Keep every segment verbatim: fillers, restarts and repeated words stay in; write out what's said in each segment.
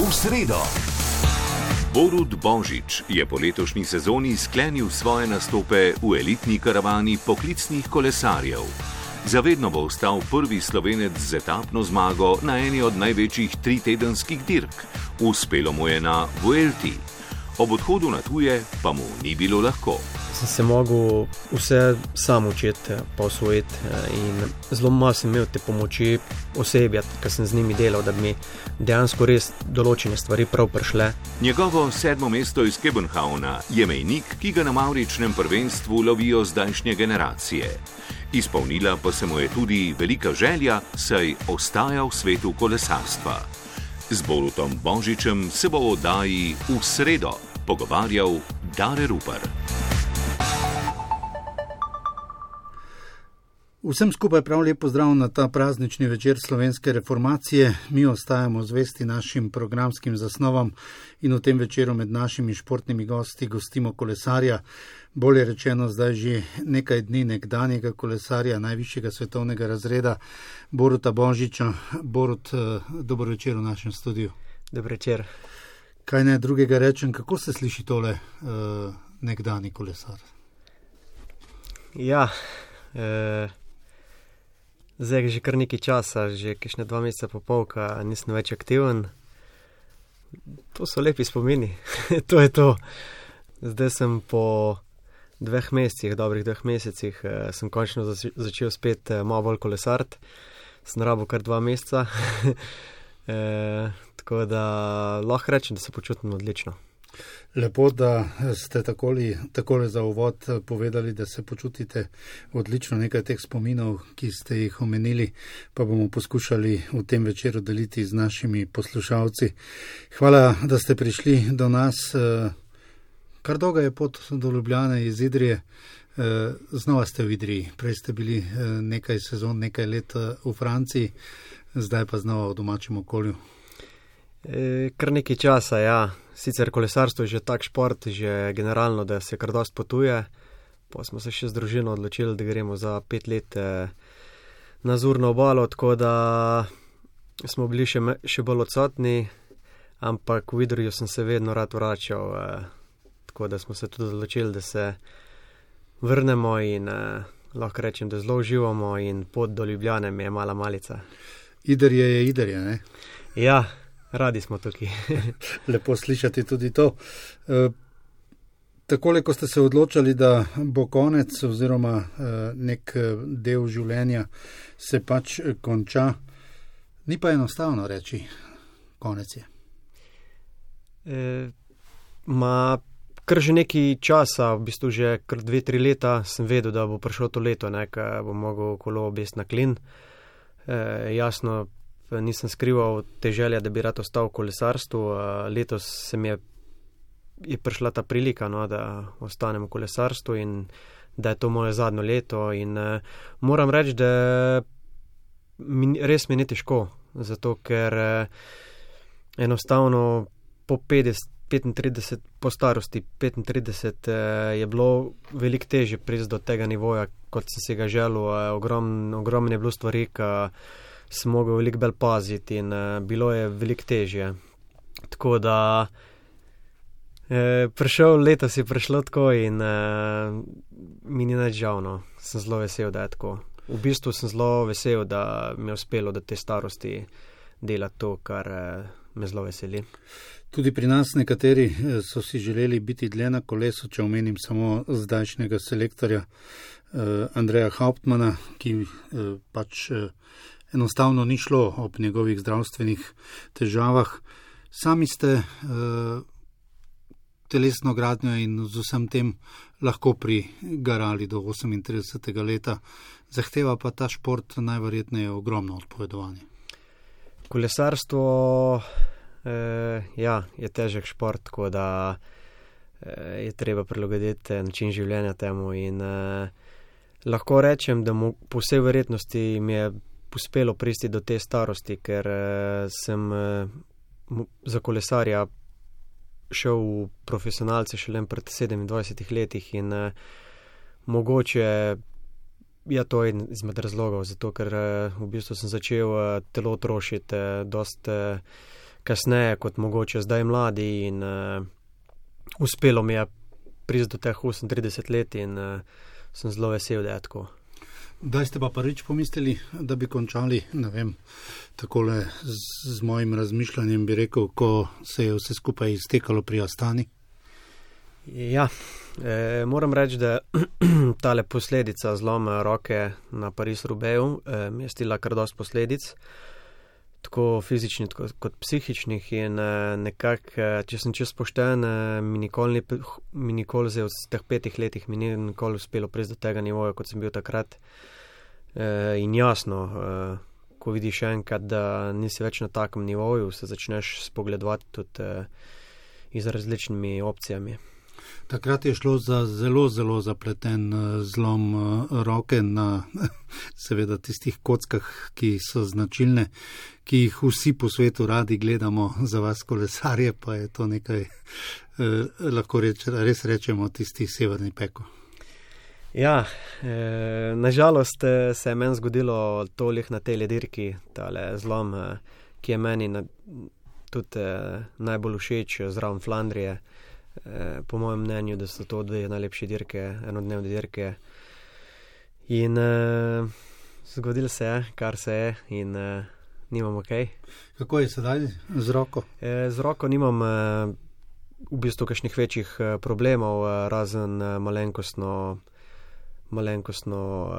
v sredo. Borut Božič je po letošnji sezoni sklenil svoje nastope v elitni karavani poklicnih kolesarjev. Zavedno bo ostal prvi Slovenec z etapno zmago na eni od največjih tritedenskih dirk. Uspelo mu je na Vuelti. Ob odhodu na tuje pa mu ni bilo lahko. Sem se mogel vse sam učiti, pa osvojiti in zelo malo sem imel te pomoči osebja, ker sem z njimi delal, da bi mi dejansko res določene stvari prav prišle. Njegovo sedmo mesto iz Kebenhavna je mejnik, ki ga na mavričnem prvenstvu lovijo zdajšnje generacije. Izpolnila pa se mu je tudi velika želja, saj ostaja v svetu kolesarstva. Z Borutom Božičem se bo o oddaji v sredo pogovarjal Dare Rupar. Vsem skupaj prav lep pozdrav na ta praznični večer slovenske reformacije. Mi ostajamo zvesti našim programskim zasnovam in v tem večeru med našimi športnimi gosti gostimo kolesarja, bolje rečeno zdaj že nekaj dni nekdanjega kolesarja najvišjega svetovnega razreda, Boruta Božiča. Borut, dobro večer v našem studiu. Dobro večer. Kaj ne drugega rečem, kako se sliši tole uh, nekdanji kolesar? Ja, uh... zdaj je že kar nekaj časa, že kakšne dva meseca pa polka, nisem več aktiven. To so lepi spomini, to je to. Zdaj sem po dveh mesecih, dobrih dveh mesecih, sem končno začel spet malo bolj kolesariti. Sem rabil kar dva meseca, e, tako da lahko rečem, da se počutim odlično. Lepo, da ste takoli, takole za uvod povedali, da se počutite odlično. Nekaj teh spominov, ki ste jih omenili, pa bomo poskušali v tem večeru deliti z našimi poslušalci. Hvala, da ste prišli do nas. Kar dolga je pot do Ljubljane iz Idrije. Znova ste v Idriji. Prej ste bili nekaj sezon, nekaj let v Franciji, zdaj pa znova v domačem okolju. E, kar nekaj časa, ja. Sicer kolesarstvo je že tak šport, že generalno, da se kar dost potuje. Pa smo se še z družino odločili, da gremo za pet let eh, na Azurno obalo, tako da smo bili še, me, še bolj odsotni, ampak v Idriju sem se vedno rad vračal, eh, tako da smo se tudi odločili, da se vrnemo in eh, lahko rečem, da zelo uživamo in pot do Ljubljane mi je mala malica. Idrije je Idrije, ne? Ja. Radi smo tukaj. Lepo slišati tudi to. E, takole, ko ste se odločali, da bo konec oziroma e, nek del življenja se pač konča, ni pa enostavno reči, konec je. E, ma, kar že nekaj časa, v bistvu že kar dve, tri leta sem vedel, da bo prišlo to leto, nekaj bo mogel kolo obesti na klin. E, jasno, nisem skrival te želje, da bi rad ostal v kolesarstvu. Letos se mi je, je prišla ta prilika, no, da ostanem v kolesarstvu in da je to moje zadnje leto. In uh, moram reči, da mi, res mi ni težko, zato ker uh, enostavno po petdeset, petintrideset, po starosti petintrideset uh, je bilo veliko težje priti do tega nivoja, kot sem si ga želel. Uh, ogrom, ogromno je bilo stvari, ki sem mogel veliko bolj paziti in uh, bilo je veliko težje. Tako da eh, prišel letos je prišlo tako in uh, mi ni nič žal, no. Sem zelo vesel, da je tako. V bistvu sem zelo vesel, da mi je uspelo do te starosti delati to, kar uh, me zelo veseli. Tudi pri nas nekateri so si želeli biti dlje na kolesu, če omenim samo zdajšnjega selektorja uh, Andreja Hauptmana, ki uh, pač uh, enostavno ni šlo ob njegovih zdravstvenih težavah. Sami ste uh, telesno gradnjo in z vsem tem lahko prigarali do osemintridesetega leta. Zahteva pa ta šport najverjetneje ogromno odpovedovanje. Kolesarstvo eh, ja, je težek šport, tako da eh, je treba prilagoditi način življenja temu in eh, lahko rečem, da mu po vsej verjetnosti mi je uspelo pristi do te starosti, ker uh, sem uh, za kolesarja šel v profesionalce šele pred sedemindvajsetih letih in uh, mogoče je to en izmed razlogov, zato ker uh, v bistvu sem začel uh, telo trošiti, uh, dost uh, kasneje kot mogoče zdaj mladi in uh, uspelo mi je priti do teh osemintrideset let in uh, sem zelo vesel, da je tako. Kdaj ste pa prvič pomislili, da bi končali, ne vem, takole z, z mojim razmišljanjem bi rekel, ko se je vse skupaj iztekalo pri Astani? Ja, e, moram reči, da tale posledica zloma roke na Paris-Roubaixu e, mi je stila kar dosti posledic, tako fizičnih tako, kot psihičnih in e, nekako, če sem čest pošten, e, mi nikoli, mi nikoli zdaj v teh petih letih mi ni nikoli uspelo priti do tega nivoja, kot sem bil takrat. E, in jasno, e, ko vidiš enkrat, da nisi več na takem nivoju, se začneš spogledovati tudi e, iz različnimi opcijami. Takrat je šlo za zelo, zelo zapleten zlom roke na seveda tistih kockah, ki so značilne, ki jih vsi po svetu radi gledamo, za vas kolesarje, pa je to nekaj, eh, lahko reč, res rečemo, tisti severni peko. Ja, eh, nažalost se je meni zgodilo tolih na tej dirki, tale zlom, eh, ki je meni na, tudi eh, najbolj všeč zraven Flandrije. Eh, po mojem mnenju, da so to dve najlepše dirke, enodnevne dirke. In eh, zgodilo se je, kar se je in eh, nimam ok. Kako je sedaj z roko? Eh, z roko nimam eh, v bistvu kakšnih večjih eh, problemov, eh, razen eh, malenkostno, malenkostno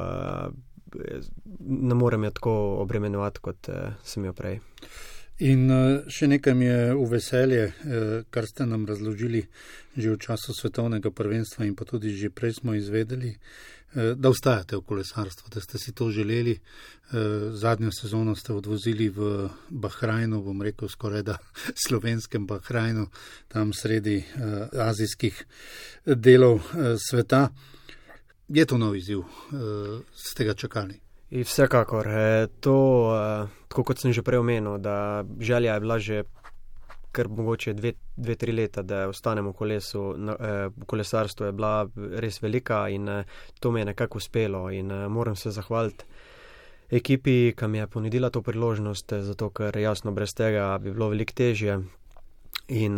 eh, ne morem jo tako obremenjevati, kot eh, sem jo prej. In še nekaj mi je v veselje, kar ste nam razložili že v času svetovnega prvenstva in pa tudi že prej smo izvedeli, da ostajate v kolesarstvu, da ste si to želeli. Zadnjo sezono ste odvozili v Bahrajnu, bom rekel skoraj da slovenskem Bahrajnu, tam sredi azijskih delov sveta. Je to nov izziv? Ste ga čakali? In vsekakor, to, tako kot sem že prej omenil, da želja je bila že kar mogoče dve, dve, tri leta, da ostanem v kolesu, v kolesarstvu je bila res velika in to mi je nekako uspelo in moram se zahvaliti ekipi, ki mi je ponudila to priložnost, zato ker jasno brez tega bi bilo veliko težje in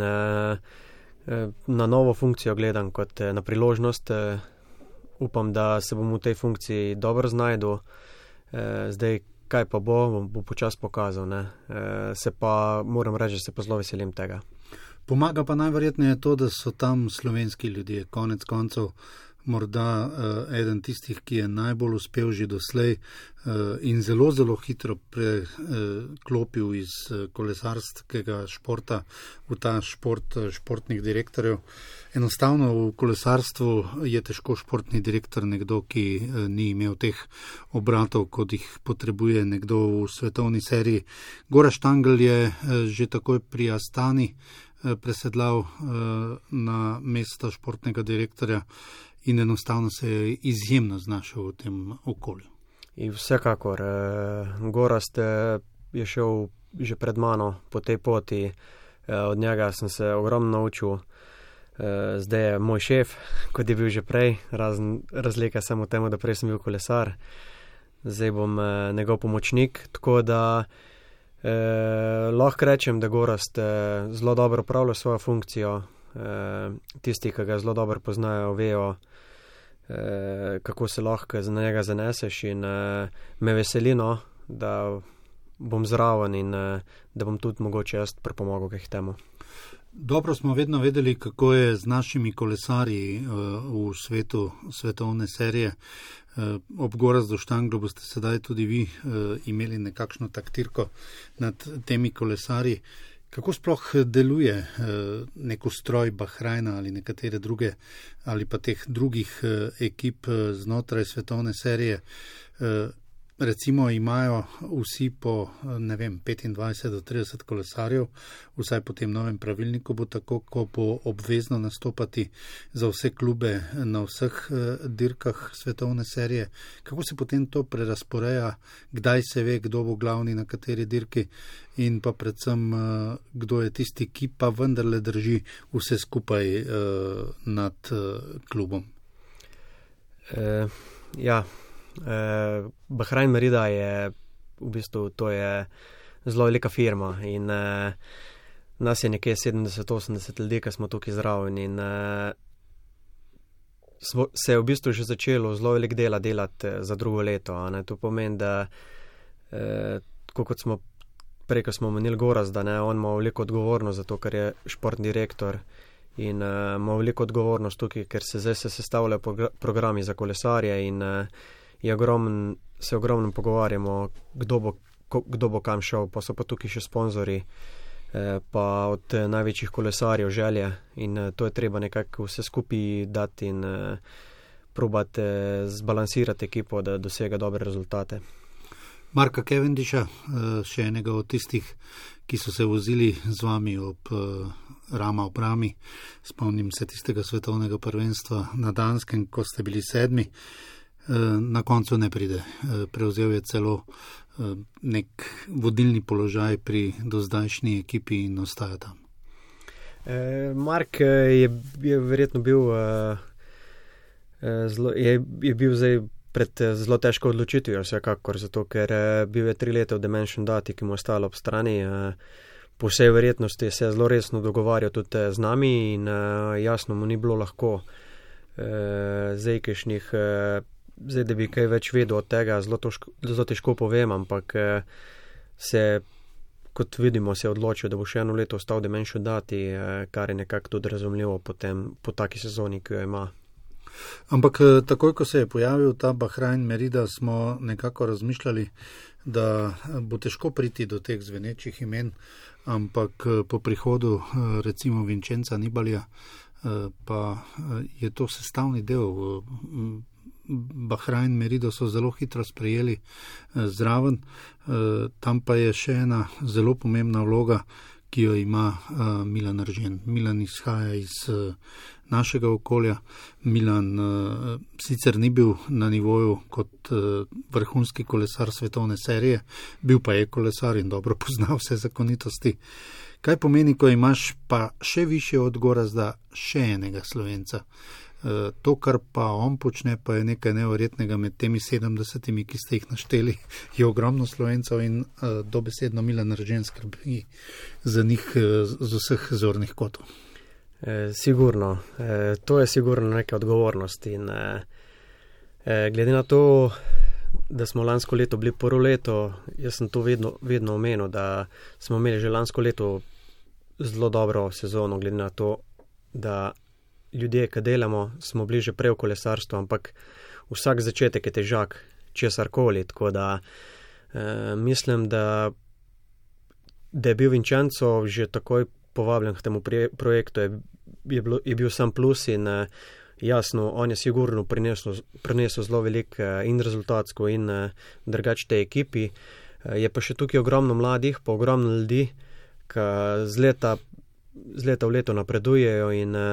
na novo funkcijo gledam kot na priložnost, upam, da se bom v tej funkciji dobro znajdu. Zdaj, kaj pa bo, bo počas pokazal, ne. Se pa, moram reči, da se pa zelo veselim tega. Pomaga pa najverjetneje to, da so tam slovenski ljudje, konec koncev morda uh, eden tistih, ki je najbolj uspel že doslej uh, in zelo, zelo hitro preklopil uh, iz uh, kolesarskega športa v ta šport uh, športnih direktorjev. Enostavno v kolesarstvu je težko športni direktor nekdo, ki uh, ni imel teh obratov, kot jih potrebuje nekdo v svetovni seriji. Gorazd Tangl je uh, že takoj pri Astani uh, presedlal uh, na mesto športnega direktorja in enostavno se je izjemno znašel v tem okolju. In vsekakor, eh, Gorazd eh, je šel že pred mano po tej poti, eh, od njega sem se ogromno naučil, eh, zdaj je moj šef, kot je bil že prej, razen razlika samo v tem, da prej sem bil kolesar, zdaj bom eh, njegov pomočnik, tako da eh, lahko rečem, da Gorazd eh, zelo dobro upravlja svojo funkcijo, eh, tisti, ki ga zelo dobro poznajo, vejo, kako se lahko za njega zaneseš in uh, me veseli, no, da bom zraven in uh, da bom tudi mogoče jaz pripomogel k temu. Dobro smo vedno vedeli, kako je z našimi kolesarji uh, v svetu svetovne serije. Uh, ob Gorazdu Štanglu boste sedaj tudi vi uh, imeli nekakšno taktirko nad temi kolesarji. Kako sploh deluje nek ustroj Bahrajna ali nekatere druge ali pa teh drugih ekip znotraj svetovne serije? Recimo imajo vsi po, ne vem, petindvajset do trideset kolesarjev, vsaj po tem novem pravilniku bo tako, ko bo obvezno nastopati za vse klube na vseh dirkah svetovne serije. Kako se potem to prerasporeja, kdaj se ve, kdo bo glavni na kateri dirki in pa predvsem, kdo je tisti, ki pa vendarle drži vse skupaj nad klubom? E, ja, Uh, Bahrain Merida je v bistvu to je zelo velika firma in uh, nas je nekje sedemdeset osemdeset ljudi, ki smo tukaj zraven in uh, smo, se je v bistvu že začelo zelo velik dela delati za drugo leto. Ne? To pomeni, da uh, kot smo prej, ko smo menili Gorazd, da ne, on ima veliko odgovornost za to, ker je športni direktor in uh, ima veliko odgovornost tukaj, ker se zdaj se sestavljajo progr- programi za kolesarje in uh, je ogromen, se ogromno pogovarjamo, kdo bo, ko, kdo bo kam šel, pa so pa tukaj še sponzori, eh, pa od eh, največjih kolesarjev želje in eh, to je treba nekako vse skupaj dati in eh, probati eh, zbalansirati ekipo, da dosega dobre rezultate. Marka Cavendisha, še enega od tistih, ki so se vozili z vami ob rama ob rami. Spomnim se tistega svetovnega prvenstva na Danskem, ko ste bili sedmi. Na koncu ne pride. Prevzel je celo nek vodilni položaj pri dozdajšnji ekipi in ostaja tam. Mark je, je verjetno bil, zelo, je, je bil zdaj pred zelo težko odločitvijo, vsekakor, zato ker bil je tri leta v Dimension Dati, ki mu je stalo ob strani. Po vsej verjetnosti se je zelo resno dogovarjal tudi z nami in jasno mu ni bilo lahko zdaj kešnih, zdaj da bi kaj več vedel od tega, zelo, toško, zelo težko povem, ampak se, kot vidimo, se je odločil, da bo še eno leto ostal v Dimension Dati, kar je nekako tudi razumljivo potem, po taki sezoni, ki jo ima. Ampak takoj, ko se je pojavil ta Bahrain Merida, smo nekako razmišljali, da bo težko priti do teh zvenečih imen, ampak po prihodu recimo Vincenza Nibalija pa je to sestavni del. Bahrain Merido so zelo hitro sprejeli zraven, tam pa je še ena zelo pomembna vloga, ki jo ima uh, Milan Eržen. Milan izhaja iz uh, našega okolja. Milan uh, sicer ni bil na nivoju kot uh, vrhunski kolesar svetovne serije, bil pa je kolesar in dobro poznal vse zakonitosti. Kaj pomeni, ko imaš pa še više od Gorazda še enega Slovenca? Uh, to, kar pa on počne, pa je nekaj neverjetnega med temi sedemdesetimi, ki ste jih našteli, je ogromno Slovencev in uh, dobesedno Milan Eržen skrbi za njih uh, z vseh zornih kotov. E, sigurno, e, to je sigurno neka odgovornost in e, e, glede na to, da smo lansko leto bili prvo leto, jaz sem to vedno, vedno omenil, da smo imeli že lansko leto zelo dobro sezono, glede na to, da ljudje, ki delamo, smo bili že prej v kolesarstvu, ampak vsak začetek je težak, česarkoli, tako da e, mislim, da, da je bil Vincenzo že takoj povabljen k temu projektu, je, je, bilo, je bil sam plus in e, jasno, on je sigurno prinesel, prinesel zelo veliko e, in rezultatsko in e, drugač tej ekipi. E, je pa še tukaj ogromno mladih, pa ogromno ljudi, ki z leta, z leta v leto napredujejo in e,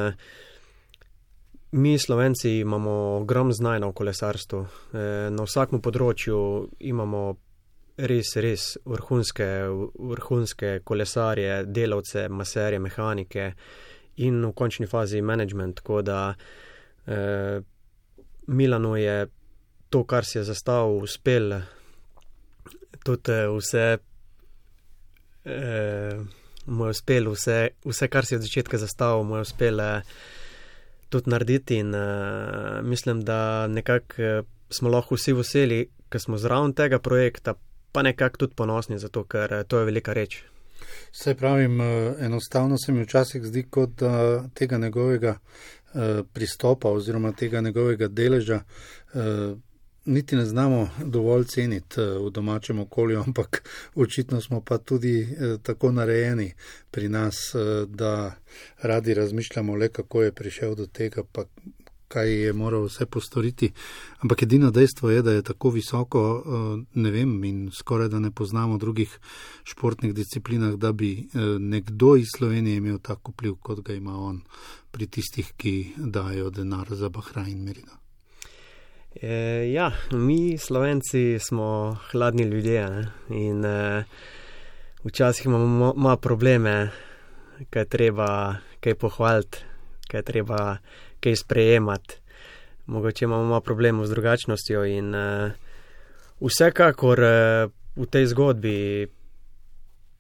mi Slovenci imamo ogromno znanja v kolesarstvu. E, na vsakem področju imamo res, res vrhunske, vrhunske kolesarje, delavce, maserje, mehanike in v končni fazi management, tako da e, Milanu je to, kar si je zastavil, uspel tudi vse e, mu je uspel vse, vse, kar si od začetka zastavil, mu je uspel tudi narediti in uh, mislim, da nekako uh, smo lahko vsi veseli, ker smo zraven tega projekta, pa nekako tudi ponosni za to, ker uh, to je velika reč. Saj pravim, uh, enostavno se mi včasih zdi, kot da uh, tega njegovega uh, pristopa oziroma tega njegovega deleža uh, niti ne znamo dovolj ceniti v domačem okolju, ampak očitno smo pa tudi eh, tako narejeni pri nas, eh, da radi razmišljamo le, kako je prišel do tega, pa kaj je moral vse postoriti. Ampak edino dejstvo je, da je tako visoko, eh, ne vem, in skoraj da ne poznamo drugih športnih disciplinah, da bi eh, nekdo iz Slovenije imel tako vpliv, kot ga ima on pri tistih, ki dajo denar za Bahrain Merida. E, ja, mi Slovenci smo hladni ljudje ne? in e, včasih imamo malo probleme, kaj treba kaj pohvaliti, kaj treba kaj sprejemati. Mogoče imamo malo problemov z drugačnostjo in e, vsekakor e, v tej zgodbi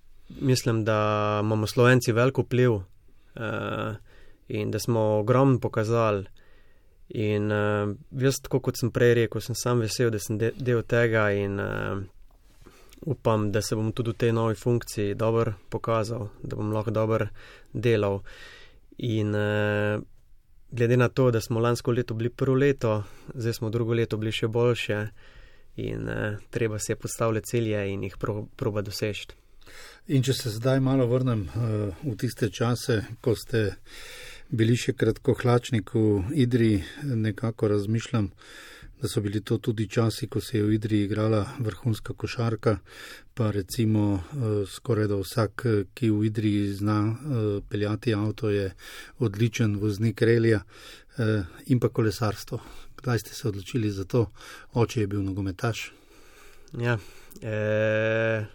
mislim, da imamo Slovenci veliko vpliv uh, in da smo ogromno pokazali. In uh, jaz, tako kot sem prej rekel, sem sam vesel, da sem de- del tega in uh, upam, da se bom tudi v tej novi funkciji dobro pokazal, da bom lahko dobro delal. In uh, glede na to, da smo lansko leto bili prvo leto, zdaj smo drugo leto bili še boljše in uh, treba se postavljati cilje in jih pro- proba doseči. In če se zdaj malo vrnem uh, v tiste čase, ko ste bili še kratkohlačnik v Idriji, nekako razmišljam, da so bili to tudi časi, ko se je v Idriji igrala vrhunska košarka, pa recimo eh, skoraj da vsak, ki v Idriji zna eh, peljati avto, je odličen voznik relija eh, in pa kolesarstvo. Kdaj ste se odločili za to? Oče je bil nogometaš. Ja, e,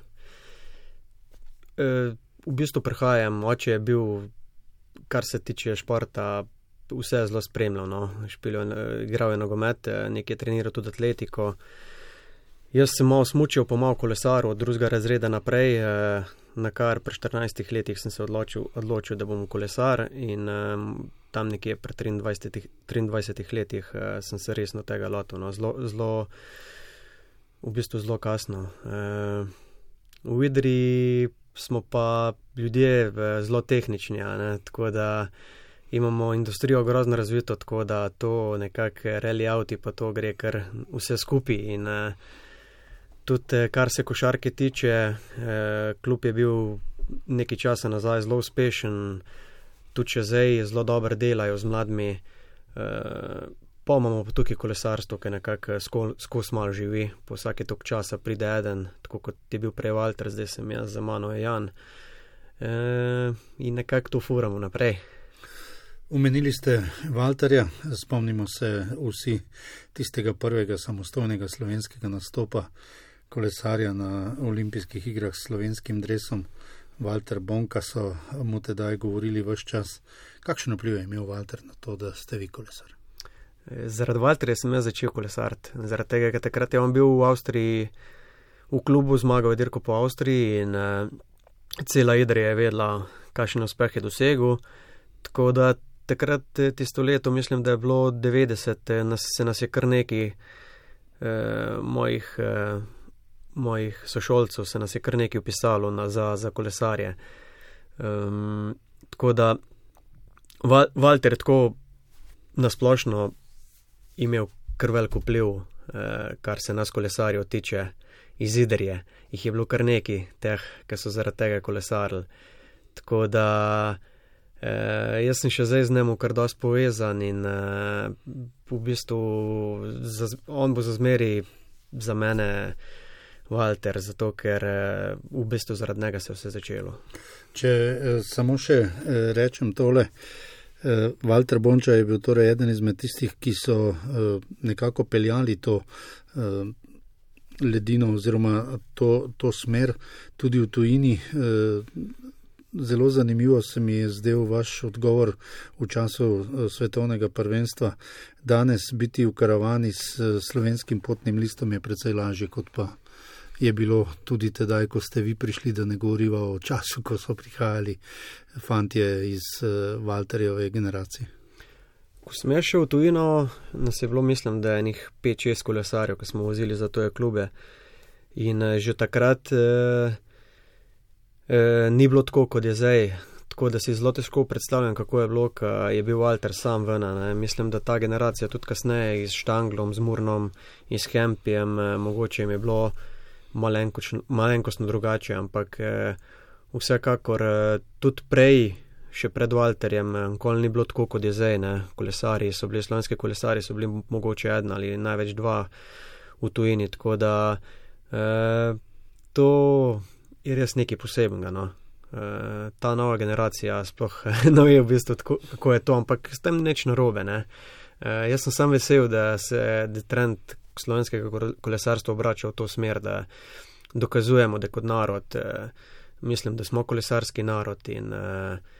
e, v bistvu prihajam, oče je bil, kar se tiče športa, vse zelo spremljal, no. Špiljo, igral je nogomet, nekaj treniral tudi atletiko. Jaz sem malo smučil, pa malo kolesaril od drugega razreda naprej, na kar pri štirinajstih letih sem se odločil, odločil da bom kolesar in tam nekje pri triindvajsetih, triindvajsetih letih sem se resno tega lotil, no. Zelo, zelo, v bistvu zelo kasno. V Idriji smo pa ljudje zelo tehnični, ne, tako da imamo industrijo grozno razvito, tako da to nekako rally auti, pa to gre kar vse skupaj in uh, tudi kar se košarke tiče, uh, klub je bil nekaj časa nazaj zelo uspešen, tudi če zdaj zelo dobro delajo z mladimi, uh, pa imamo pa tukaj kolesarstvo, ki nekako skozi malo živi, po vsake tok časa pride eden, tako kot je bil prej Valter, zdaj sem jaz, za mano je Jan, uh, in nekako to furamo naprej. Omenili ste Valterja, spomnimo se vsi tistega prvega samostojnega slovenskega nastopa kolesarja na olimpijskih igrah s slovenskim dresom. Valter Bonka so mu tedaj govorili ves čas. Kakšen vpliv je imel Valter na to, da ste vi kolesar? Zaradi Valterja sem jaz začel kolesariti. Zaradi tega, ker takrat je on bil v Avstriji, v klubu zmagal dirko po Avstriji in uh, cela Idrija je vedela, kakšen uspeh je dosegel. Tako da takrat tisto leto, mislim, da je bilo devetdeset, nas, se nas je kar nekaj eh, mojih, eh, mojih sošolcev, se nas je kar nekaj upisalo na, za, za kolesarje. Um, tako da Val, Valter je tako nasplošno imel kar veliko vpliv, eh, kar se nas kolesarjev tiče iz Idrije. Jih je bilo kar nekaj teh, ki so zaradi tega kolesarili. Tako da Uh, jaz sem še zdaj z njemu kar dosti povezan in uh, v bistvu zaz, on bo zazmeri za mene Valter, zato ker uh, v bistvu zaradi njega se je vse začelo. Če uh, samo še uh, rečem tole, uh, Valter Bonča je bil torej eden izmed tistih, ki so uh, nekako peljali to uh, ledino oziroma to, to smer tudi v tujini. Uh, Zelo zanimivo se mi je zdel vaš odgovor v času svetovnega prvenstva. Danes biti v karavani s slovenskim potnim listom je precej lažje, kot pa je bilo tudi tedaj, ko ste vi prišli, da ne govoriva o času, ko so prihajali fantje iz Valterjeve generacije. Ko sem jaz šel v tujino, nas je bilo, mislim, da je enih pet šest kolesarjev, ki smo vozili za toje klube. In že takrat eh, E, ni bilo tako, kot je zdaj, tako da si zelo težko predstavljam, kako je bilo, ko je bil Valter sam ven. Ne. Mislim, da ta generacija tudi kasneje z Štanglom, z Murnom in s Hempijem, e, mogoče jim je bilo malenkostno drugače, ampak e, vsekakor e, tudi prej, še pred Valterjem, nikoli ni bilo tako, kot je zdaj. Ne. Kolesari so bili, slovenski kolesari so bili mogoče eden ali največ dva v tujini, tako da e, to je res nekaj posebenega, no. E, ta nova generacija sploh ne ve v bistvu, tako, kako je to, ampak s tem nič narobe, ne. E, jaz sem sam vesel, da se da trend slovenskega kolesarstva obrača v to smer, da dokazujemo, da kot narod, e, mislim, da smo kolesarski narod in e,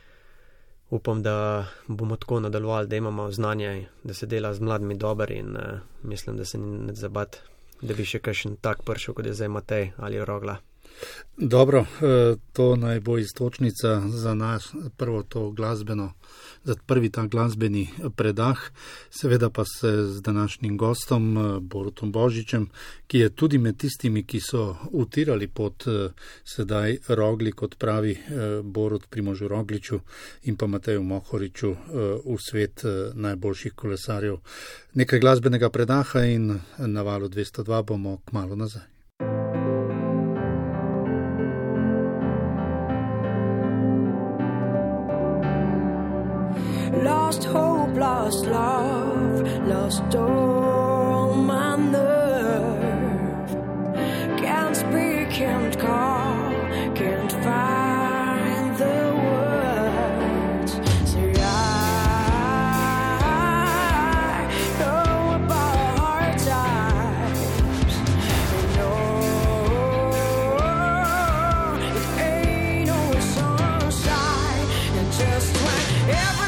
upam, da bomo tako nadaljevali, da imamo znanje, da se dela z mladimi dober in e, mislim, da se ni ne zabat, da bi še kakšen tak pršel, kot je zdaj Matej ali Rogla. Dobro, to naj bo istočnica za nas, prvo to glasbeno, za prvi ta glasbeni predah, seveda pa se z današnjim gostom Borutom Božičem, ki je tudi med tistimi, ki so utirali pot sedaj Rogli, kot pravi Borut, Primožu Rogliču in pa Mateju Mohoriču v svet najboljših kolesarjev. Nekaj glasbenega predaha in na valu dvesto dva bomo kmalu nazaj. Lost hope, lost love, lost all my nerve. Can't speak, can't call, can't find the words. Say I know about hard times. I know it ain't always sunshine, and just when every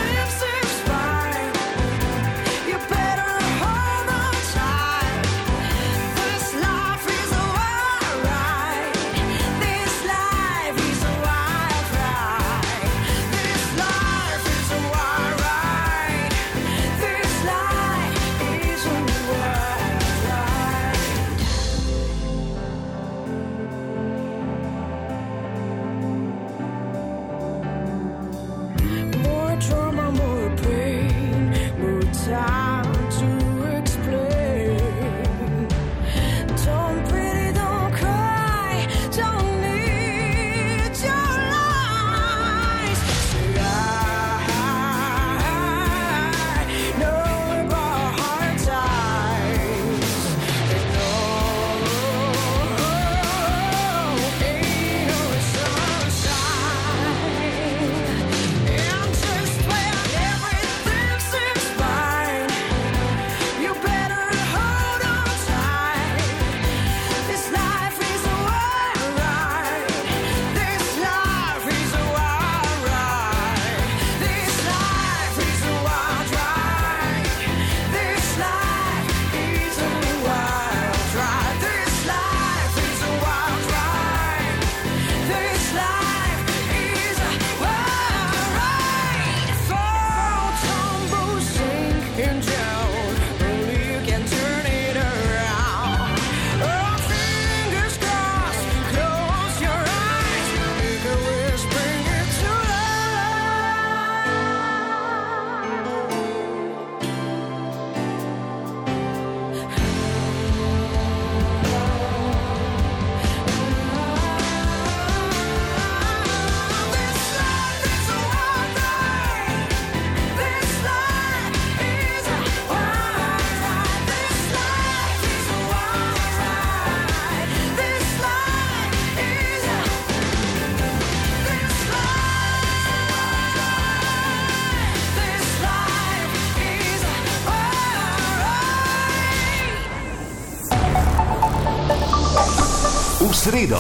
Sredo.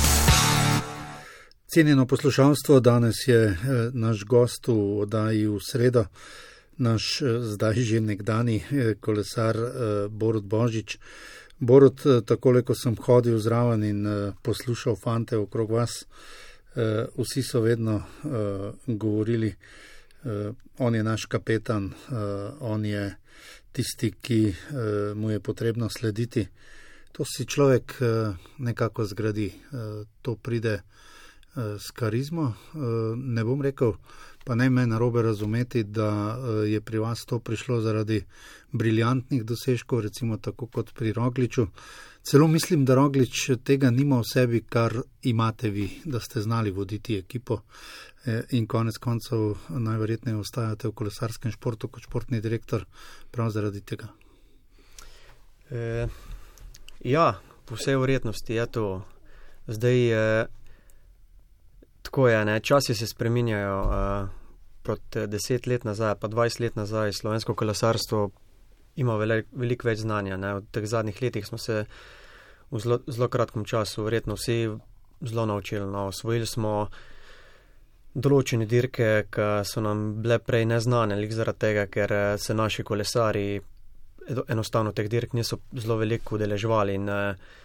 Cenjeno poslušalstvo, danes je naš gost v oddaji V sredo, naš zdaj že nekdani kolesar Borut Božič. Borut, takole, ko sem hodil zraven in poslušal fante okrog vas, vsi so vedno govorili, on je naš kapetan, on je tisti, ki mu je potrebno slediti. To si človek nekako zgradi, to pride s karizmo. Ne bom rekel, pa ne me narobe razumeti, da je pri vas to prišlo zaradi briljantnih dosežkov, recimo tako kot pri Rogliču. Celo mislim, da Roglič tega nima v sebi, kar imate vi, da ste znali voditi ekipo in konec koncev najverjetneje ostajate v kolesarskem športu kot športni direktor prav zaradi tega. E... Ja, po vsej verjetnosti je to. Zdaj je, tako je, ne, časi se spreminjajo. Uh, proti deset let nazaj, pa dvajset let nazaj, slovensko kolesarstvo ima velik, veliko več znanja. Ne. V teh zadnjih letih smo se v zelo, zelo kratkem času verjetno vsi zelo naučili. No. Osvojili smo določene dirke, ki so nam bile prej neznane, lik zaradi tega, ker se naši kolesari enostavno teh dirk niso zelo veliko udeleževali in uh,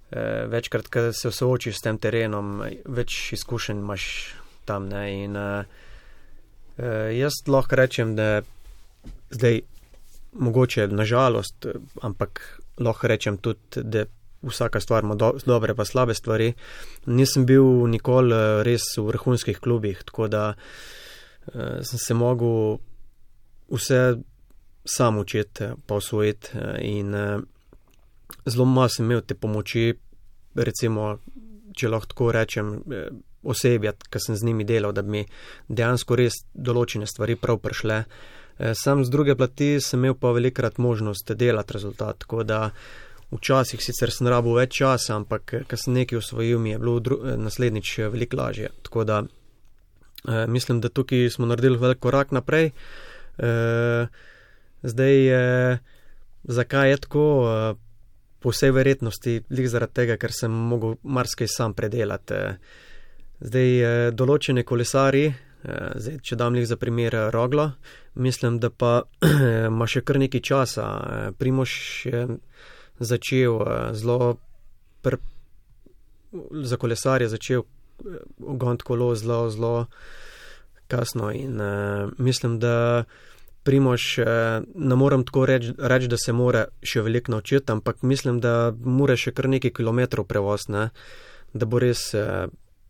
eh, večkrat, ko se soočiš s tem terenom, več izkušenj imaš tam, ne, in eh, eh, jaz lahko rečem, da zdaj mogoče nažalost, ampak lahko rečem tudi, da vsaka stvar ima do, dobre pa slabe stvari. Nisem bil nikoli res v vrhunskih klubih, tako da eh, sem se mogel vse sam učiti pa osvojiti in eh, zelo malo sem imel te pomoči, recimo, če lahko tako rečem, eh, osebja, ki sem z njimi delal, da bi mi dejansko res določene stvari prav prišle. Eh, sam z druge plati sem imel pa velikrat možnost delati rezultat, tako da včasih sicer sem rabil več časa, ampak ko sem nekaj osvojil, mi je bilo dru- naslednjič veliko lažje. Tako da eh, mislim, da tukaj smo naredili velik korak naprej. Eh, zdaj, eh, zakaj je tako? Eh, po vsej verjetnosti, lik zaradi tega, ker sem mogel marsikaj sam predelati. Eh, zdaj, eh, določene kolesari, eh, zdaj, če dam lik za primer Roglo, mislim, da pa eh, ima še kar nekaj časa. Eh, Primož je začel zelo, pr, za kolesarje začel goniti kolo zelo, zelo kasno in uh, mislim, da Primož, uh, ne morem tako reči, reč, da se mora še veliko naučiti, ampak mislim, da mora še kar nekaj kilometrov prevoz, ne, da bo res uh,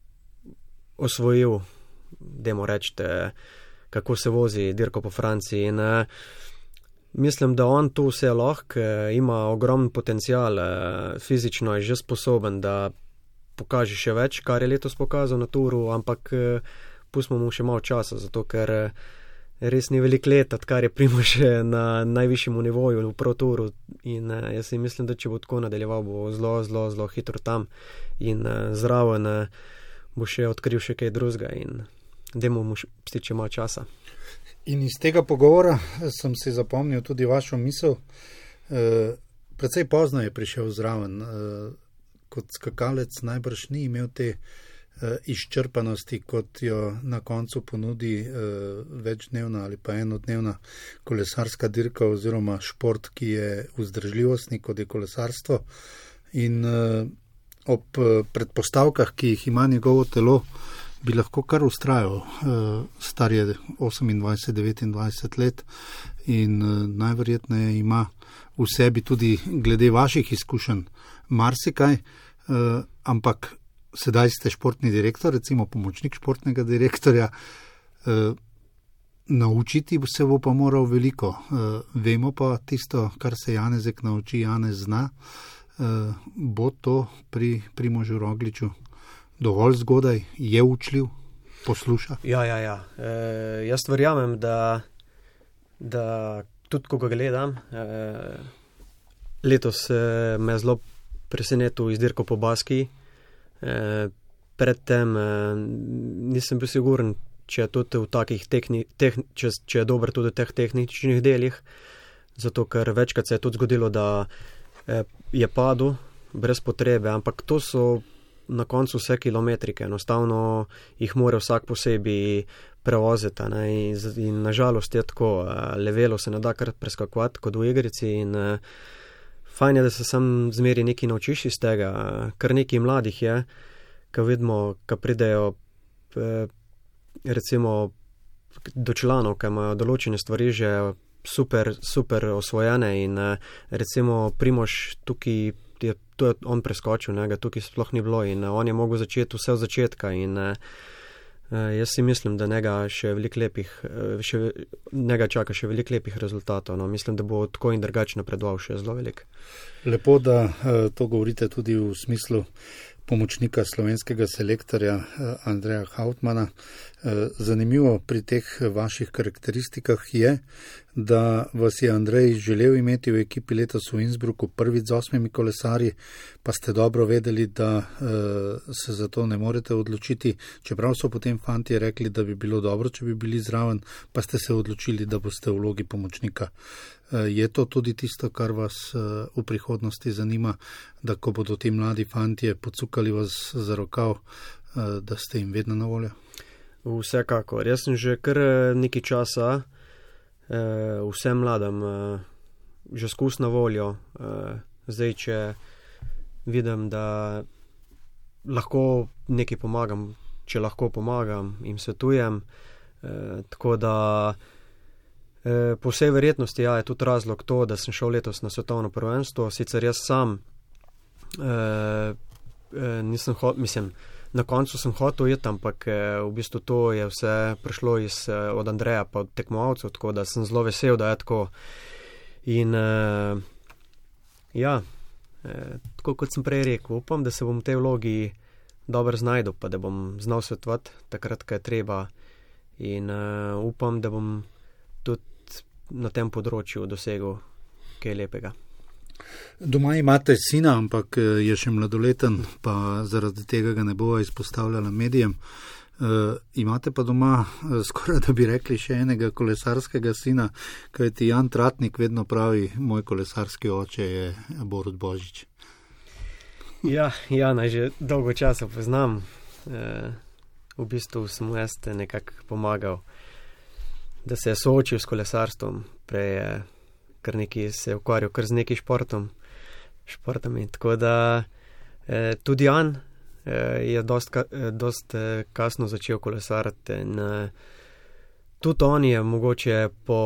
osvojil, dajmo reči, kako se vozi dirko po Franciji in uh, mislim, da on to vse lahko, ima ogromen potencial, fizično je že sposoben, da pokaže še več, kar je letos pokazal na turu, ampak pustimo mu še malo časa, zato ker res ni veliko let, odkar je Primož na najvišjem nivoju v Pro Touru in jaz si mislim, da če bo tako nadaljeval, bo zelo, zelo, zelo hitro tam in zraven bo še odkril še kaj drugega in dajmo mu stiče malo časa. In iz tega pogovora sem si zapomnil tudi vašo misel. E, precej pozno je prišel zraven. E, kot skakalec najbrž ni imel te e, izčrpanosti, kot jo na koncu ponudi e, večdnevna ali pa enodnevna kolesarska dirka oziroma šport, ki je vzdržljivostni, kot je kolesarstvo. In e, ob predpostavkah, ki jih ima njegovo telo, bi lahko kar ustrajal. Star je osemindvajset devetindvajset let in najverjetneje ima v sebi tudi glede vaših izkušenj marsikaj, ampak sedaj ste športni direktor, recimo pomočnik športnega direktorja, naučiti se bo pa moral veliko. Vemo pa tisto, kar se Janezek nauči, Janez zna. Bo to pri Primožu Rogliču dovolj zgodaj, je učljiv, posluša? Ja, ja, ja. E, jaz verjamem, da, da tudi, ko ga gledam, e, letos e, me je zelo presenetil izdirko po Baskiji. E, predtem e, nisem bil siguren, če je tudi v takih tehni, tehn, če, če je dober tudi v teh tehničnih delih, zato ker večkrat se je tudi zgodilo, da e, je padel brez potrebe, ampak to so na koncu vse kilometrike, enostavno jih mora vsak posebej prevoziti, ne, in, in nažalost je tako, levelo se ne da kar preskakovati kot v igrici in fajn je, da se sam zmeri nekaj naučiš iz tega, kar nekaj mladih je, ko vidimo, ko pridejo recimo do članov, ki imajo določene stvari že super, super osvojene in recimo Primož tukaj je, to je on preskočil, ne, ga tukaj sploh ni bilo in on je mogel začeti vse od začetka in uh, jaz si mislim, da njega še veliko lepih, še, njega čaka še veliko lepih rezultatov. No. Mislim, da bo tako in drugače napredoval še zelo veliko. Lepo, da uh, to govorite tudi v smislu pomočnika slovenskega selektorja Andreja Hautmana. Zanimivo pri teh vaših karakteristikah je, da vas je Andrej želel imeti v ekipi letos v Innsbrucku prvič z osmimi kolesarji, pa ste dobro vedeli, da se za to ne morete odločiti, čeprav so potem fantje rekli, da bi bilo dobro, če bi bili zraven, pa ste se odločili, da boste v vlogi pomočnika. Je to tudi tisto, kar vas v prihodnosti zanima, da ko bodo ti mladi fantje pocukali vas za rokav, da ste jim vedno na voljo? Vsekakor. Jaz sem že kar nekaj časa vsem mladem že skus na voljo. Zdaj, če vidim, da lahko nekaj pomagam, če lahko pomagam, jim svetujem. E, tako da e, po vsej verjetnosti ja, je tudi razlog to, da sem šel letos na svetovno prvenstvo, sicer jaz sam e, e, nisem hotel, mislim, na koncu sem hotel iti, ampak e, v bistvu to je vse prišlo iz, e, od Andreja pa od tekmovalcev, tako da sem zelo vesel, da je tako. In e, ja, e, tako kot sem prej rekel, upam, da se bom v tej vlogi dobro znajdel, pa da bom znal svetovati takrat, kaj je treba. In uh, upam, da bom tudi na tem področju dosegel kaj lepega. Doma imate sina, ampak je še mladoleten, pa zaradi tega ga ne bo izpostavljala medijem. Uh, imate pa doma uh, skoraj, da bi rekli, še enega kolesarskega sina, kajti Jan Tratnik vedno pravi, moj kolesarski oče je Borut Božič. Ja, Jana že dolgo časa poznam. Uh, v bistvu sem mu jaz nekako pomagal, da se je soočil s kolesarstvom. Prej je kar nekaj se je ukvarjal kar z nekim športom, športami. Tako da eh, tudi Jan eh, je dost, eh, dost eh, kasno začel kolesariti in eh, tudi on je mogoče po,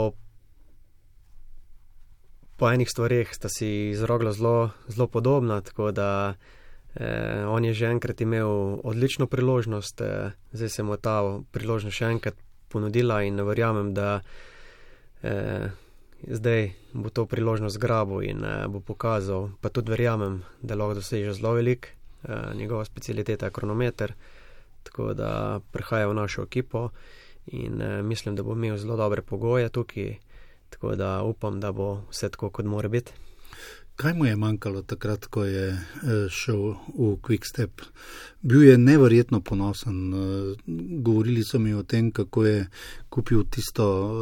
po enih stvareh sta si izrogla zelo, zelo podobna, tako da Eh, on je že enkrat imel odlično priložnost, eh, zdaj se mu ta priložnost še enkrat ponudila in verjamem, da eh, zdaj bo to priložnost zgrabil in eh, bo pokazal, pa tudi verjamem, da lahko doseže zelo velik, eh, njegova specialiteta je kronometer, tako da prihaja v našo ekipo in eh, mislim, da bo imel zelo dobre pogoje tukaj, tako da upam, da bo vse tako, kot mora biti. Kaj mu je manjkalo takrat, ko je šel v Quickstep? Bil je neverjetno ponosen. Govorili so mi o tem, kako je kupil tisto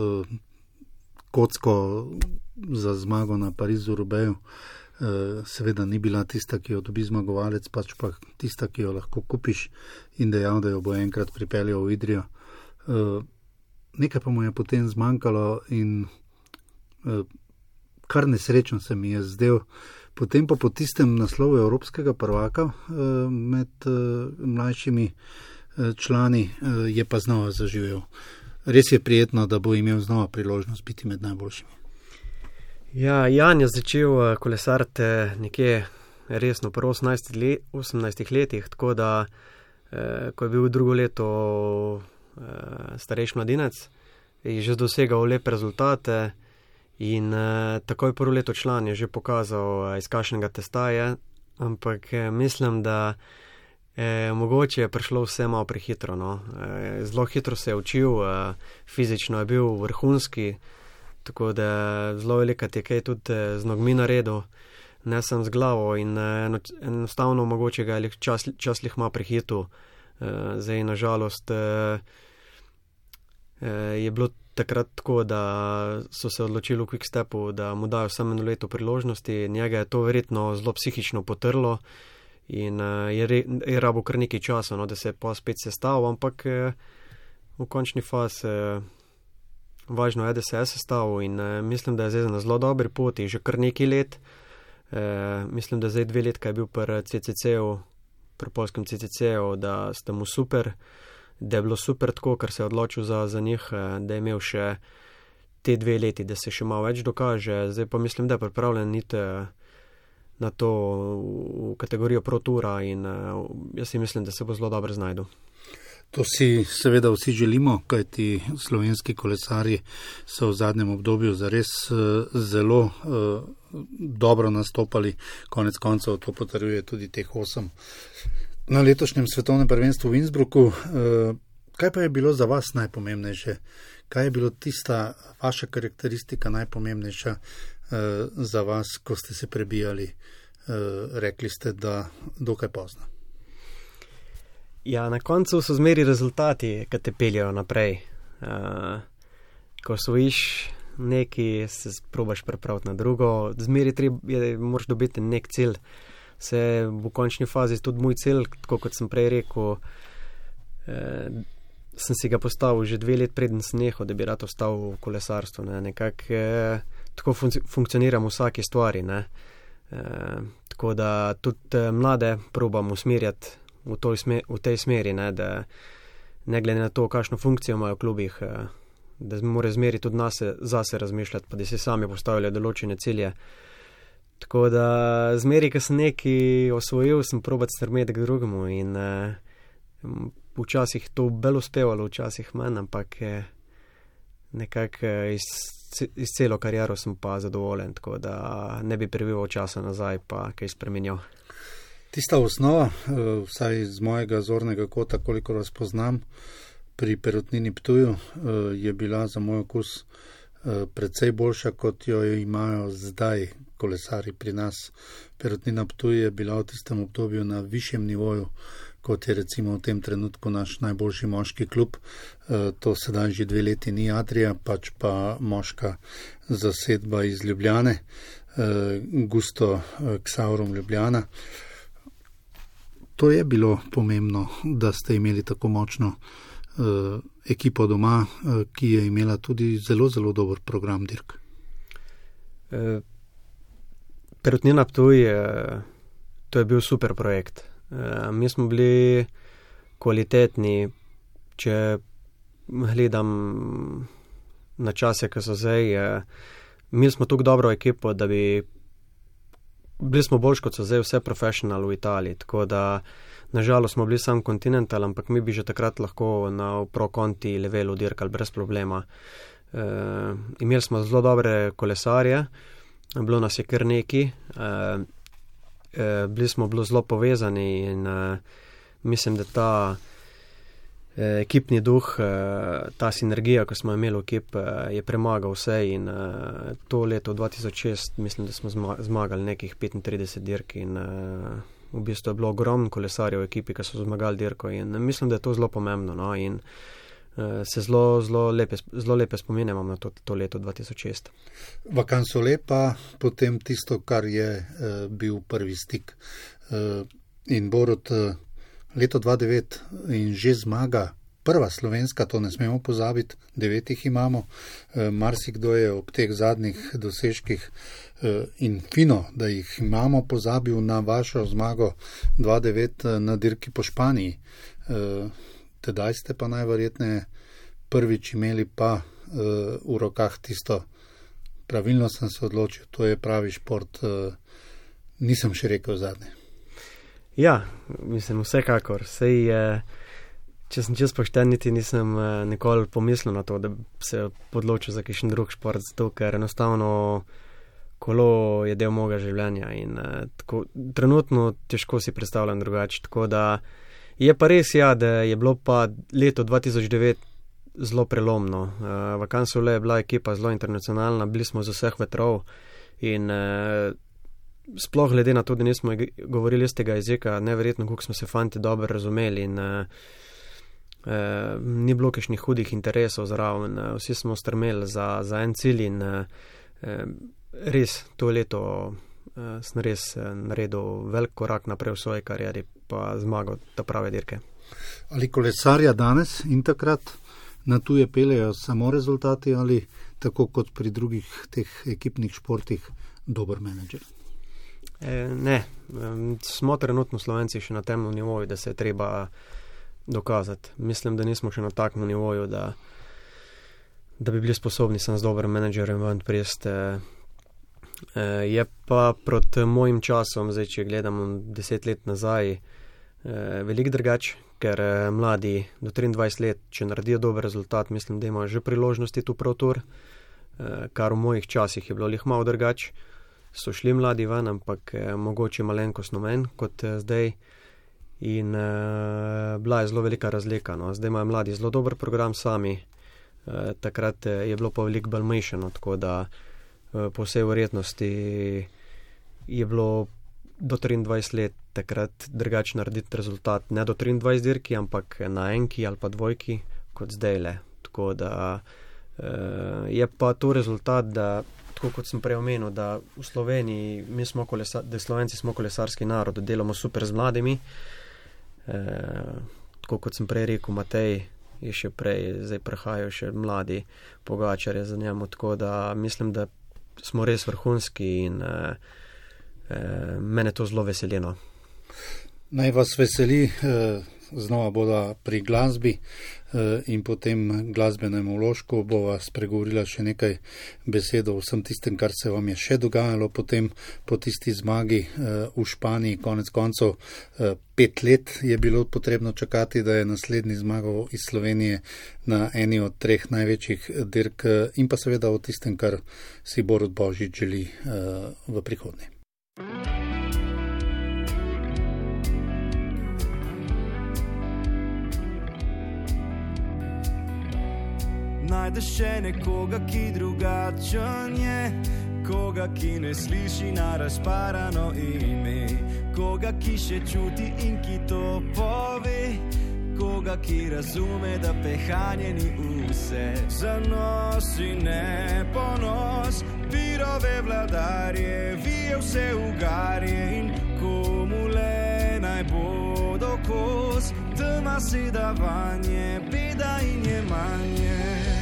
kocko za zmago na Parizu-Roubaixu. Seveda ni bila tista, ki jo dobi zmagovalec, pač pa tista, ki jo lahko kupiš in dejal, da jo bo enkrat pripeljal v Idrijo. Nekaj pa mu je potem zmanjkalo in kar nesrečen se mi je zdel. Potem pa po tistem naslovu evropskega prvaka med mlajšimi člani je pa znova zaživel. Res je prijetno, da bo imel znova priložnost biti med najboljšimi. Ja, Jan je začel kolesariti nekje resno pri osemnajstih letih, tako da ko je bil drugo leto starejši mladinec, je že dosegal lepe rezultate. In uh, takoj prvo leto član je že pokazal, uh, iz kakšnega testa je, ampak uh, mislim, da uh, mogoče je prišlo vse malo prehitro. No? Uh, zelo hitro se je učil, uh, fizično je bil vrhunski, tako da zelo velikrat je kaj tudi uh, z nogmi naredil, ne sem z glavo in uh, enostavno mogoče ga je čas, časlih malo prehitil. Uh, zdaj nažalost uh, uh, je bilo takrat tako, da so se odločili v Quickstepu, da mu dajo samo eno leto priložnosti. Njega je to verjetno zelo psihično potrlo in uh, je, re, je rabo kar nekaj časa, no, da se je pa spet sestavil, ampak uh, v končni fazi uh, važno je, da se je sestavil in uh, mislim, da je zdaj na zelo dobri poti, že kar nekaj let. Uh, mislim, da zdaj dve letka je bil pri C C C-u, pri polskem C C C-u, da ste mu super, da je bilo super tako, ker se je odločil za, za njih, da je imel še te dve leti, da se še malo več dokaže. Zdaj pa mislim, da je pripravljen iti na to v kategorijo Pro Toura in jaz si mislim, da se bo zelo dobro znajdel. To si seveda vsi želimo, kajti slovenski kolesarji so v zadnjem obdobju zares zelo uh, dobro nastopali, konec koncev to potrjuje tudi teh osem. Na letošnjem svetovnem prvenstvu v Innsbrucku, kaj pa je bilo za vas najpomembnejše? Kaj je bilo tista vaša karakteristika najpomembnejša za vas, ko ste se prebijali? Rekli ste, da dokaj pozno. Ja, na koncu so zmeri rezultati, ki te peljajo naprej. Ko osvojiš nekaj, se probaš prepraviti na drugo, zmeri treba, moraš dobiti nek cilj. Se v končni fazi tudi moj cilj, tako kot sem prej rekel, eh, sem si ga postavil že dve let preden sem nehal, da bi rad ostal v kolesarstvu. Ne. Nekako eh, tako fun- funkcioniram v vsaki stvari. Ne. Uh, tako da tudi uh, mlade probam usmerjati v, smer, v tej smeri, ne, da ne glede na to, kakšno funkcijo imajo v klubih, uh, da mora zmeri tudi nase, zase razmišljati, pa da si sami postavljajo določene cilje. Tako da zmeri, ko sem nekaj osvojil, sem probat strmeti k drugemu in uh, včasih to bolj uspevalo, včasih manj, ampak uh, nekako uh, iz, iz celo kariero sem pa zadovoljen, tako da ne bi prebival časa nazaj pa kaj spremenjal. Tista osnova, uh, vsaj z mojega zornega kota, koliko razpoznam, pri Perutnini Ptuju uh, je bila za moj okus uh, precej boljša, kot jo imajo zdaj kolesari pri nas. Perutnina Ptuj je bila v tistem obdobju na višjem nivoju, kot je recimo v tem trenutku naš najboljši moški klub. E, to sedaj že dve leti ni Adria, pač pa moška zasedba iz Ljubljane, e, Gusto Xaurum Ljubljana. To je bilo pomembno, da ste imeli tako močno e, ekipo doma, e, ki je imela tudi zelo, zelo dober program dirk. E, Perutnina Ptuj, to je bil super projekt. Mi smo bili kvalitetni, če gledam na čase, ki so zdaj. Mi smo tako dobro ekipo, da bi bili smo boljši, kot so zdaj vse profesional v Italiji. Tako da nažalost smo bili sam Continental, ampak mi bi že takrat lahko na pro konti levelu dirkali brez problema. Imeli smo zelo dobre kolesarje, bilo nas je kar neki, uh, uh, bili smo bilo zelo povezani in uh, mislim, da ta uh, ekipni duh, uh, ta sinergija, ko smo imeli v ekip, uh, je premagal vse in uh, to leto dva tisoč šest mislim, da smo zma- zmagali nekih petintrideset dirk in uh, v bistvu je bilo ogromno kolesarjev v ekipi, ki so zmagali dirko in uh, mislim, da je to zelo pomembno, no, in se zelo, zelo lepe, zelo lepe spomine imam na to, to leto dva tisoč šest. Vakansole pa potem tisto, kar je uh, bil prvi stik. Uh, in Borut, uh, leto dva tisoč devet in že zmaga prva slovenska, to ne smemo pozabiti, devet jih imamo. Uh, marsikdo je ob teh zadnjih dosežkih uh, in fino, da jih imamo, pozabil na vašo zmago dva tisoč devet uh, na dirki po Španiji. Uh, Tedaj ste pa najverjetneje prvič imeli pa uh, v rokah tisto, pravilno sem se odločil, to je pravi šport, uh, nisem še rekel zadnje. Ja, mislim, vsekakor. Sej, uh, če sem čez pošten, niti nisem uh, nikoli pomislil na to, da se odločil za kakšen drug šport, zato ker enostavno kolo je del mojega življenja in uh, tako, trenutno težko si predstavljam drugače, tako da je pa res, ja, da je bilo pa leto dva tisoč devet zelo prelomno. Uh, Vakansole je bila ekipa zelo internacionalna, bili smo z vseh vetrov in uh, sploh glede na to, da nismo govorili istega jezika, neverjetno, koliko smo se fanti dobro razumeli in uh, uh, ni bilo kakšnih hudih interesov zraven. Uh, vsi smo strmeli za, za en cilj in uh, uh, res to leto uh, sem res uh, naredil velik korak naprej v svoji karieri, pa zmagal ta prave dirke. Ali kolesarja danes in takrat na tuje peljejo samo rezultati ali tako kot pri drugih teh ekipnih športih dober menedžer? E, ne, smo trenutno Slovenci še na temnem nivoju, da se je treba dokazati. Mislim, da nismo še na takšnem nivoju, da, da bi bili sposobni sem z dobrim menedžerjem ven prijest. Je pa proti mojim časom, zdaj če gledamo deset let nazaj, veliko drugače, ker mladi do triindvajset let, če naredijo dober rezultat, mislim, da imajo že priložnosti tu Pro Tour, kar v mojih časih je bilo lih malo drugače. So šli mladi ven, ampak mogoče malenkostno manj kot zdaj in bila je zelo velika razlika. No. Zdaj imajo mladi zelo dober program sami, takrat je bilo pa veliko bolj mešano, tako da po vsej verjetnosti je bilo do triindvajset let takrat drugače narediti rezultat, ne do triindvajset dirki, ampak na enki ali pa dvojki, kot zdaj le. Tako da je pa to rezultat, da tako kot sem prej omenil, da v Sloveniji, mi smo kolesa, da Slovenci smo kolesarski narod, da delamo super z mladimi. E, tako kot sem prej rekel, Matej je še prej, zdaj prihajajo še mladi Pogačar je za njemu, tako da mislim, da smo res vrhunski in e, mene to zelo veselino. Naj vas veseli, znova bodo pri glasbi in potem glasbenem vložku bova spregovorila še nekaj besed o vsem tistem, kar se vam je še dogajalo potem po tisti zmagi v Španiji. Konec koncev pet let je bilo potrebno čakati, da je naslednji zmagal iz Slovenije na eni od treh največjih dirk in pa seveda o tistem, kar si Borut Božič želi v prihodnje. Najdeš še nekoga, ki drugačen je, koga, ki ne sliši na razparano ime, koga, ki še čuti in ki to pove, koga, ki razume, da pehanje ni vse. Zanos in ne ponos, virove vladarje, vije vse ugarje in komu le naj bodo kos, tema sedavanje, beda in jemanje.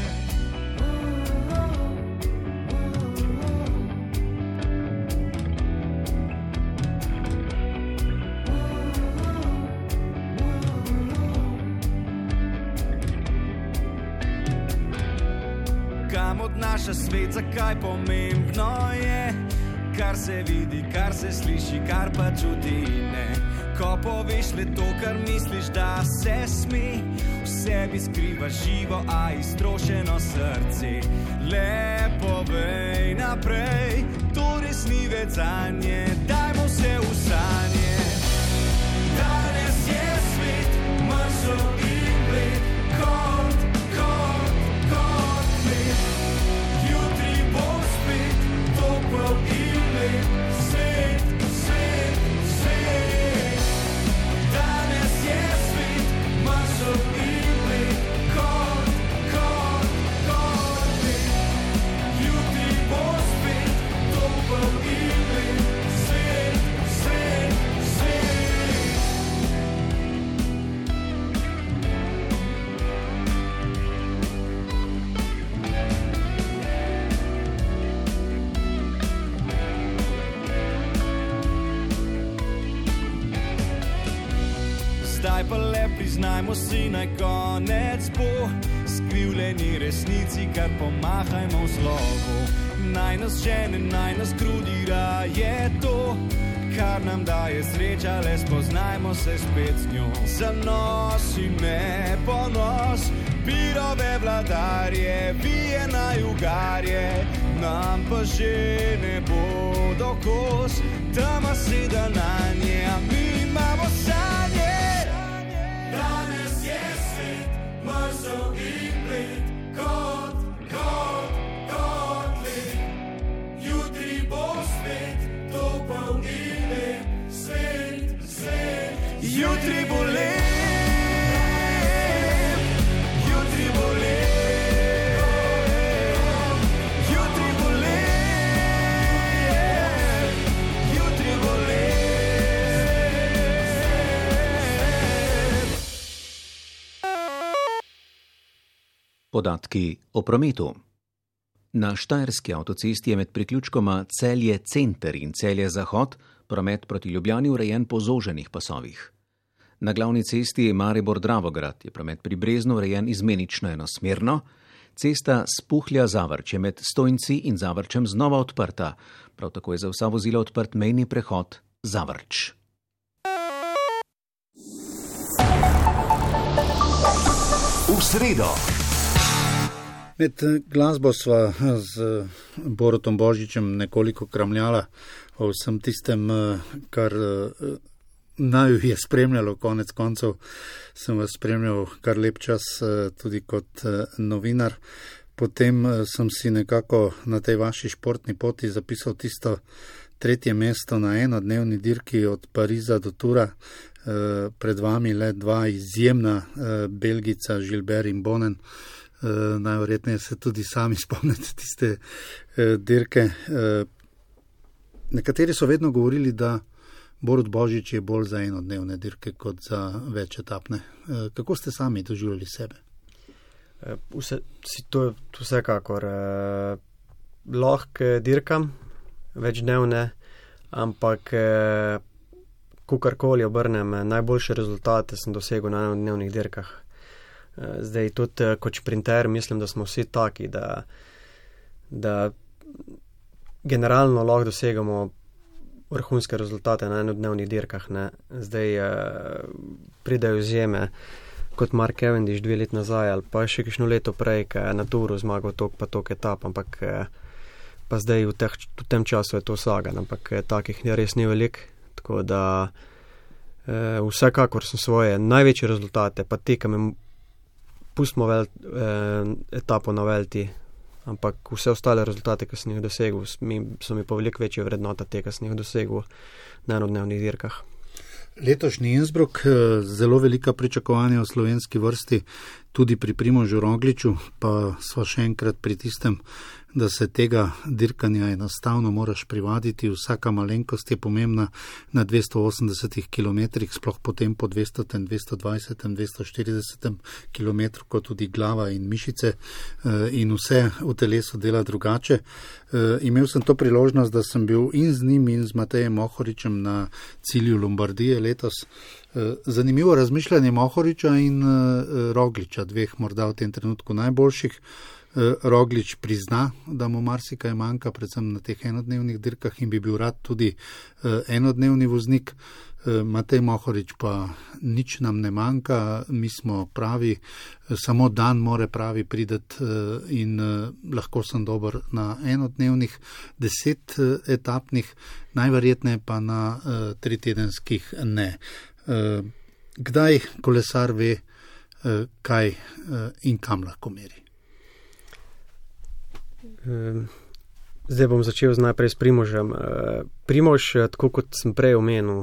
Kam odnaša svet, zakaj pomembno je, kar se vidi, kar se sliši, kar pa čuti ne. Ko poveš le to, kar misliš, da se sme, v sebi skriva živo, a iztrošeno srce. Le povej naprej, to res ni več zanje, dajmo se v sanje. Danes je svet mrzel in bled, kot, kot, kot led. Jutri bo spet topel in led, svet, svet, svet. Danes je svet mrzel in bled, kot, kot, kot led. Jutri bo spet topel in led, svet, svet, svet. Zdaj pa le priznajmo si, naj konec bo skrivljeni resnici, kar pomahajmo v slogu. Naj nas žene, naj nas krudira, je to, kar nam daje sreča, le spoznajmo se spet z njo. Zanos in ne ponos, virove vladarje, vije naj ugarje, nam pa že ne bodo kos, tema seda nanje, a mi imamo sanje. Danes je svet mrzel in bled, kot, kot, kot led. Jutri bo spet topel in led, svet, svet. Jutri bo led, jutri bo led, jutri bo led, jutri bo led. Podatki o prometu. Na štajerski avtocesti je med priključkoma Celje Center in Celje Zahod promet proti Ljubljani urejen po zoženih pasovih. Na glavni cesti Maribor-Dravograd je promet pri Breznu urejen izmenično enosmerno, cesta Spuhlja-Zavrč je med Stojnci in Zavrčem znova odprta, prav tako je za vsa vozila odprt mejni prehod Zavrč. V sredo. Med glasbo sva z Borutom Božičem nekoliko kramljala o vsem tistem, kar naju je spremljalo, konec koncev sem vas spremljal kar lep čas tudi kot novinar. Potem sem si nekako na tej vaši športni poti zapisal tisto tretje mesto na enodnevni dirki od Pariza do Tura. Pred vami le dva izjemna Belgica, Gilbert in Bonen. Najverjetneje se tudi sami spomnite tiste dirke. Nekateri so vedno govorili, da Borut Božič je bolj za enodnevne dirke kot za več etapne. Kako ste sami doživljali sebe? Vse, to je vsekakor. Lahko dirkam večdnevne, ampak eh, kakorkoli obrnem, najboljše rezultate sem dosegel na enodnevnih dirkah. Eh, zdaj tudi eh, kot šprinter mislim, da smo vsi taki, da, da generalno lahko dosegamo vrhunske rezultate na enodnevnih dirkah. Ne. Zdaj eh, pridejo izjeme, kot Mark Cavendish dve let nazaj ali pa še kakšno leto prej, ki je na Touru zmagal tok pa tok etap, ampak eh, pa zdaj v, teh, v tem času je to saga, ampak eh, takih res ni veliko, tako da eh, vsekakor sem svoje največje rezultate, pa tekam, pustimo vel, eh, etapo na Velti, ampak vse ostale rezultate, ki sem jih dosegel, mi, so mi pa veliko večje vrednota te, ki sem jih dosegel na enodnevnih dirkah. Letošnji Innsbruck, zelo velika pričakovanja v slovenski vrsti, tudi pri Primožu Rogliču, pa sva še enkrat pri tistem, da se tega dirkanja enostavno moraš privaditi, vsaka malenkost je pomembna na dvesto osemdesetih kilometrih, sploh potem po dvestotem, dvesto dvajsetem, dvesto štiridesetem kilometru, kot tudi glava in mišice in vse v telesu dela drugače. Imel sem to priložnost, da sem bil in z njim in z Matejem Mohoričem na cilju Lombardije letos. Zanimivo razmišljanje Mohoriča in Rogliča, dveh morda v tem trenutku najboljših. Roglič prizna, da mu marsikaj manjka, predvsem na teh enodnevnih dirkah in bi bil rad tudi enodnevni voznik. Matej Mohorič pa nič nam ne manjka, mi smo pravi, samo dan more pravi prideti in lahko sem dober na enodnevnih, deset etapnih, najverjetneje pa na tritedenskih ne. Kdaj kolesar ve, kaj in kam lahko meri? Zdaj bom začel najprej s Primožem. Primož, tako kot sem prej omenil,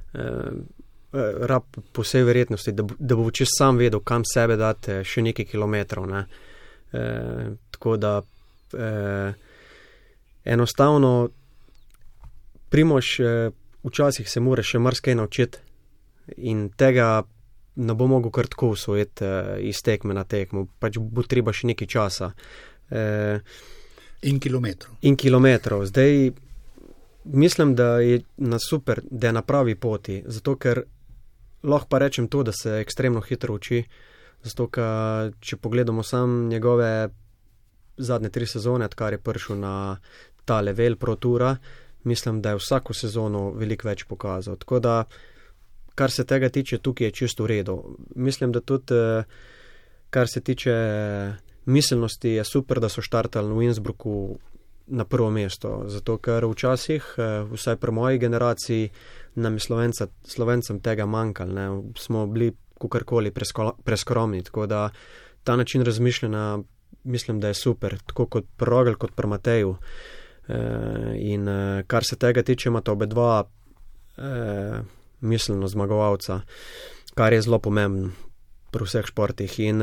rab po vsej verjetnosti, da bo, da bo čez sam vedel, kam sebe date še nekaj kilometrov. Ne. E, tako da e, enostavno Primož včasih se mora še marsikaj naučiti in tega ne bo mogel kar tako usvojiti iz tekme na tekmo, pač bo treba še nekaj časa. E, In kilometrov. In kilometrov. Zdaj mislim, da je na super, da je na pravi poti, zato ker lahko pa rečem to, da se ekstremno hitro uči, zato ker če pogledamo sam njegove zadnje tri sezone, odkar je prišel na ta level Pro Toura, mislim, da je vsako sezono veliko več pokazal. Tako da, kar se tega tiče, tukaj je čisto v redu. Mislim, da tudi, kar se tiče miselnosti, je super, da so štartali v Innsbrucku na prvo mesto, zato ker včasih, vsaj pri moji generaciji, nam je Slovenca, Slovencem tega manjkalo, ne, smo bili kakorkoli preskromni, tako da ta način razmišljanja mislim, da je super, tako kot pri Rogl, kot pri Mateju. In kar se tega tiče, imata obe dva miselno zmagovalca, kar je zelo pomembno pri vseh športih. In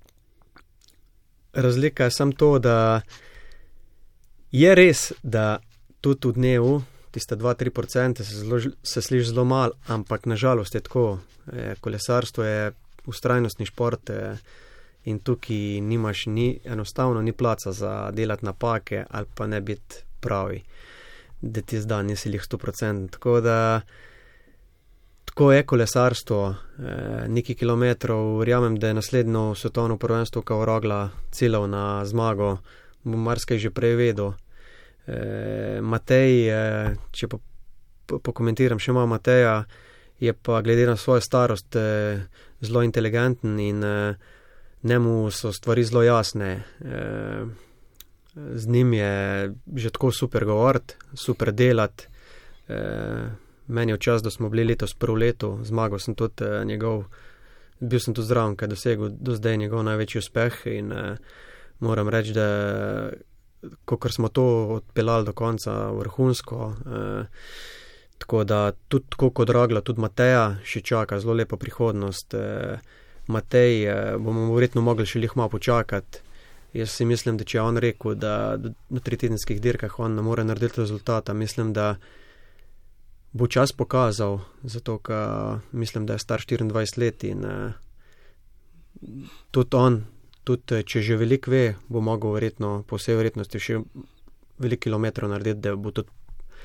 razlika je samo to, da je res, da tudi v dnevu, tiste dva do tri procente se, se sliši zelo malo, ampak nažalost je tako. E, kolesarstvo je ustrajnostni šport e, in tukaj nimaš ni, enostavno ni placa za delati napake ali pa ne biti pravi, da ti zda nisi lih sto procentov. Tako da tako je kolesarstvo, eh, nekaj kilometrov, verjamem, da je naslednjo svetovno prvenstvo kao Rogla ciljal na zmago, bom marsikaj že prej vedel. Eh, Matej, eh, če pa pokomentiram še malo Mateja, je pa glede na svojo starost eh, zelo inteligenten in eh, njemu so stvari zelo jasne. Eh, z njim je že tako super govoriti, super delati. Eh, Meni je čas, da smo bili letos prvo leto, zmagal sem tudi uh, njegov, bil sem tudi zraven, kaj dosegel do zdaj njegov največji uspeh in uh, moram reči, da kakor smo to odpeljali do konca vrhunsko, uh, tako da tudi tako kot Rogla, tudi Mateja še čaka zelo lepa prihodnost. Uh, Matej uh, bomo verjetno mogli še lih malo počakati. Jaz si mislim, da če je on rekel, da na tritedenskih dirkah on ne more narediti rezultata, mislim, da bo čas pokazal, zato ker mislim, da je star štiriindvajset let in uh, tudi on, tudi če že veliko ve, bo mogel verjetno, po vsej verjetnosti še veliko kilometrov narediti, da bo tudi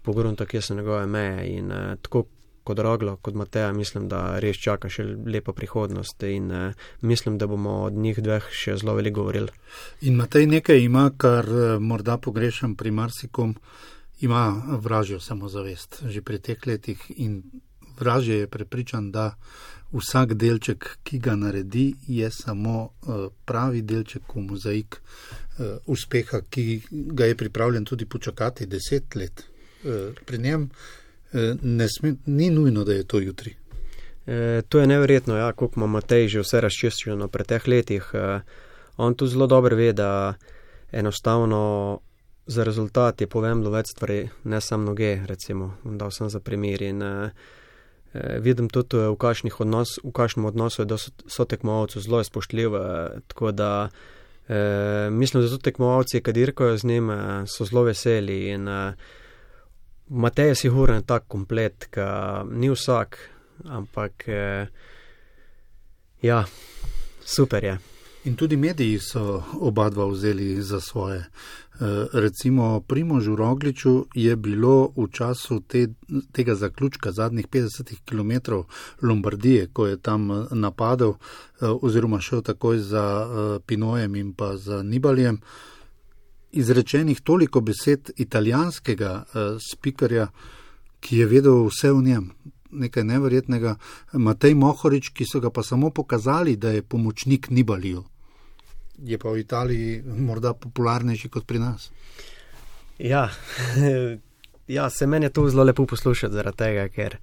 pogruntal, kje so njegove meje in uh, tako kot Roglo, kot Mateja, mislim, da res čaka še lepa prihodnost in uh, mislim, da bomo od njih dveh še zelo veliko govorili. In Matej nekaj ima, kar uh, morda pogrešam pri marsikom, ima vražjo samozavest že pri teh letih in vražje je prepričan, da vsak delček, ki ga naredi, je samo uh, pravi delček v mozaik uh, uspeha, ki ga je pripravljen tudi počakati deset let. Uh, pri njem Ne sme, ni nujno, da je to jutri. E, to je neverjetno, ja, koliko ima Matej že vse razčiščeno pri teh letih. E, on tu zelo dobro ve, da enostavno za rezultat je povembno več stvari, ne samo noge, recimo, dal sem za primer. In e, vidim tudi v kakšnih odnos, v kakšnem odnosu je do sotekmovalcev zelo spoštljiv, tako da e, mislim, da tudi tekmovalci, ki dirkajo z njim, so zelo veseli in e, Matej je sigurno tak komplet, ki ni vsak, ampak eh, ja, super je. In tudi mediji so oba dva vzeli za svoje. E, recimo Primožu Rogliču je bilo v času te, tega zaključka zadnjih petdeset kilometrov Lombardije, ko je tam napadel e, oziroma šel takoj za e, Pinojem in pa za Nibalijem, izrečenih toliko besed italijanskega uh, spikerja, ki je vedel vse o njem, nekaj neverjetnega. Matej Mohorič, ki so ga pa samo pokazali, da je pomočnik Nibaliju. Je pa v Italiji morda popularnejši kot pri nas. Ja, ja se meni je to zelo lepo poslušati zaradi tega, ker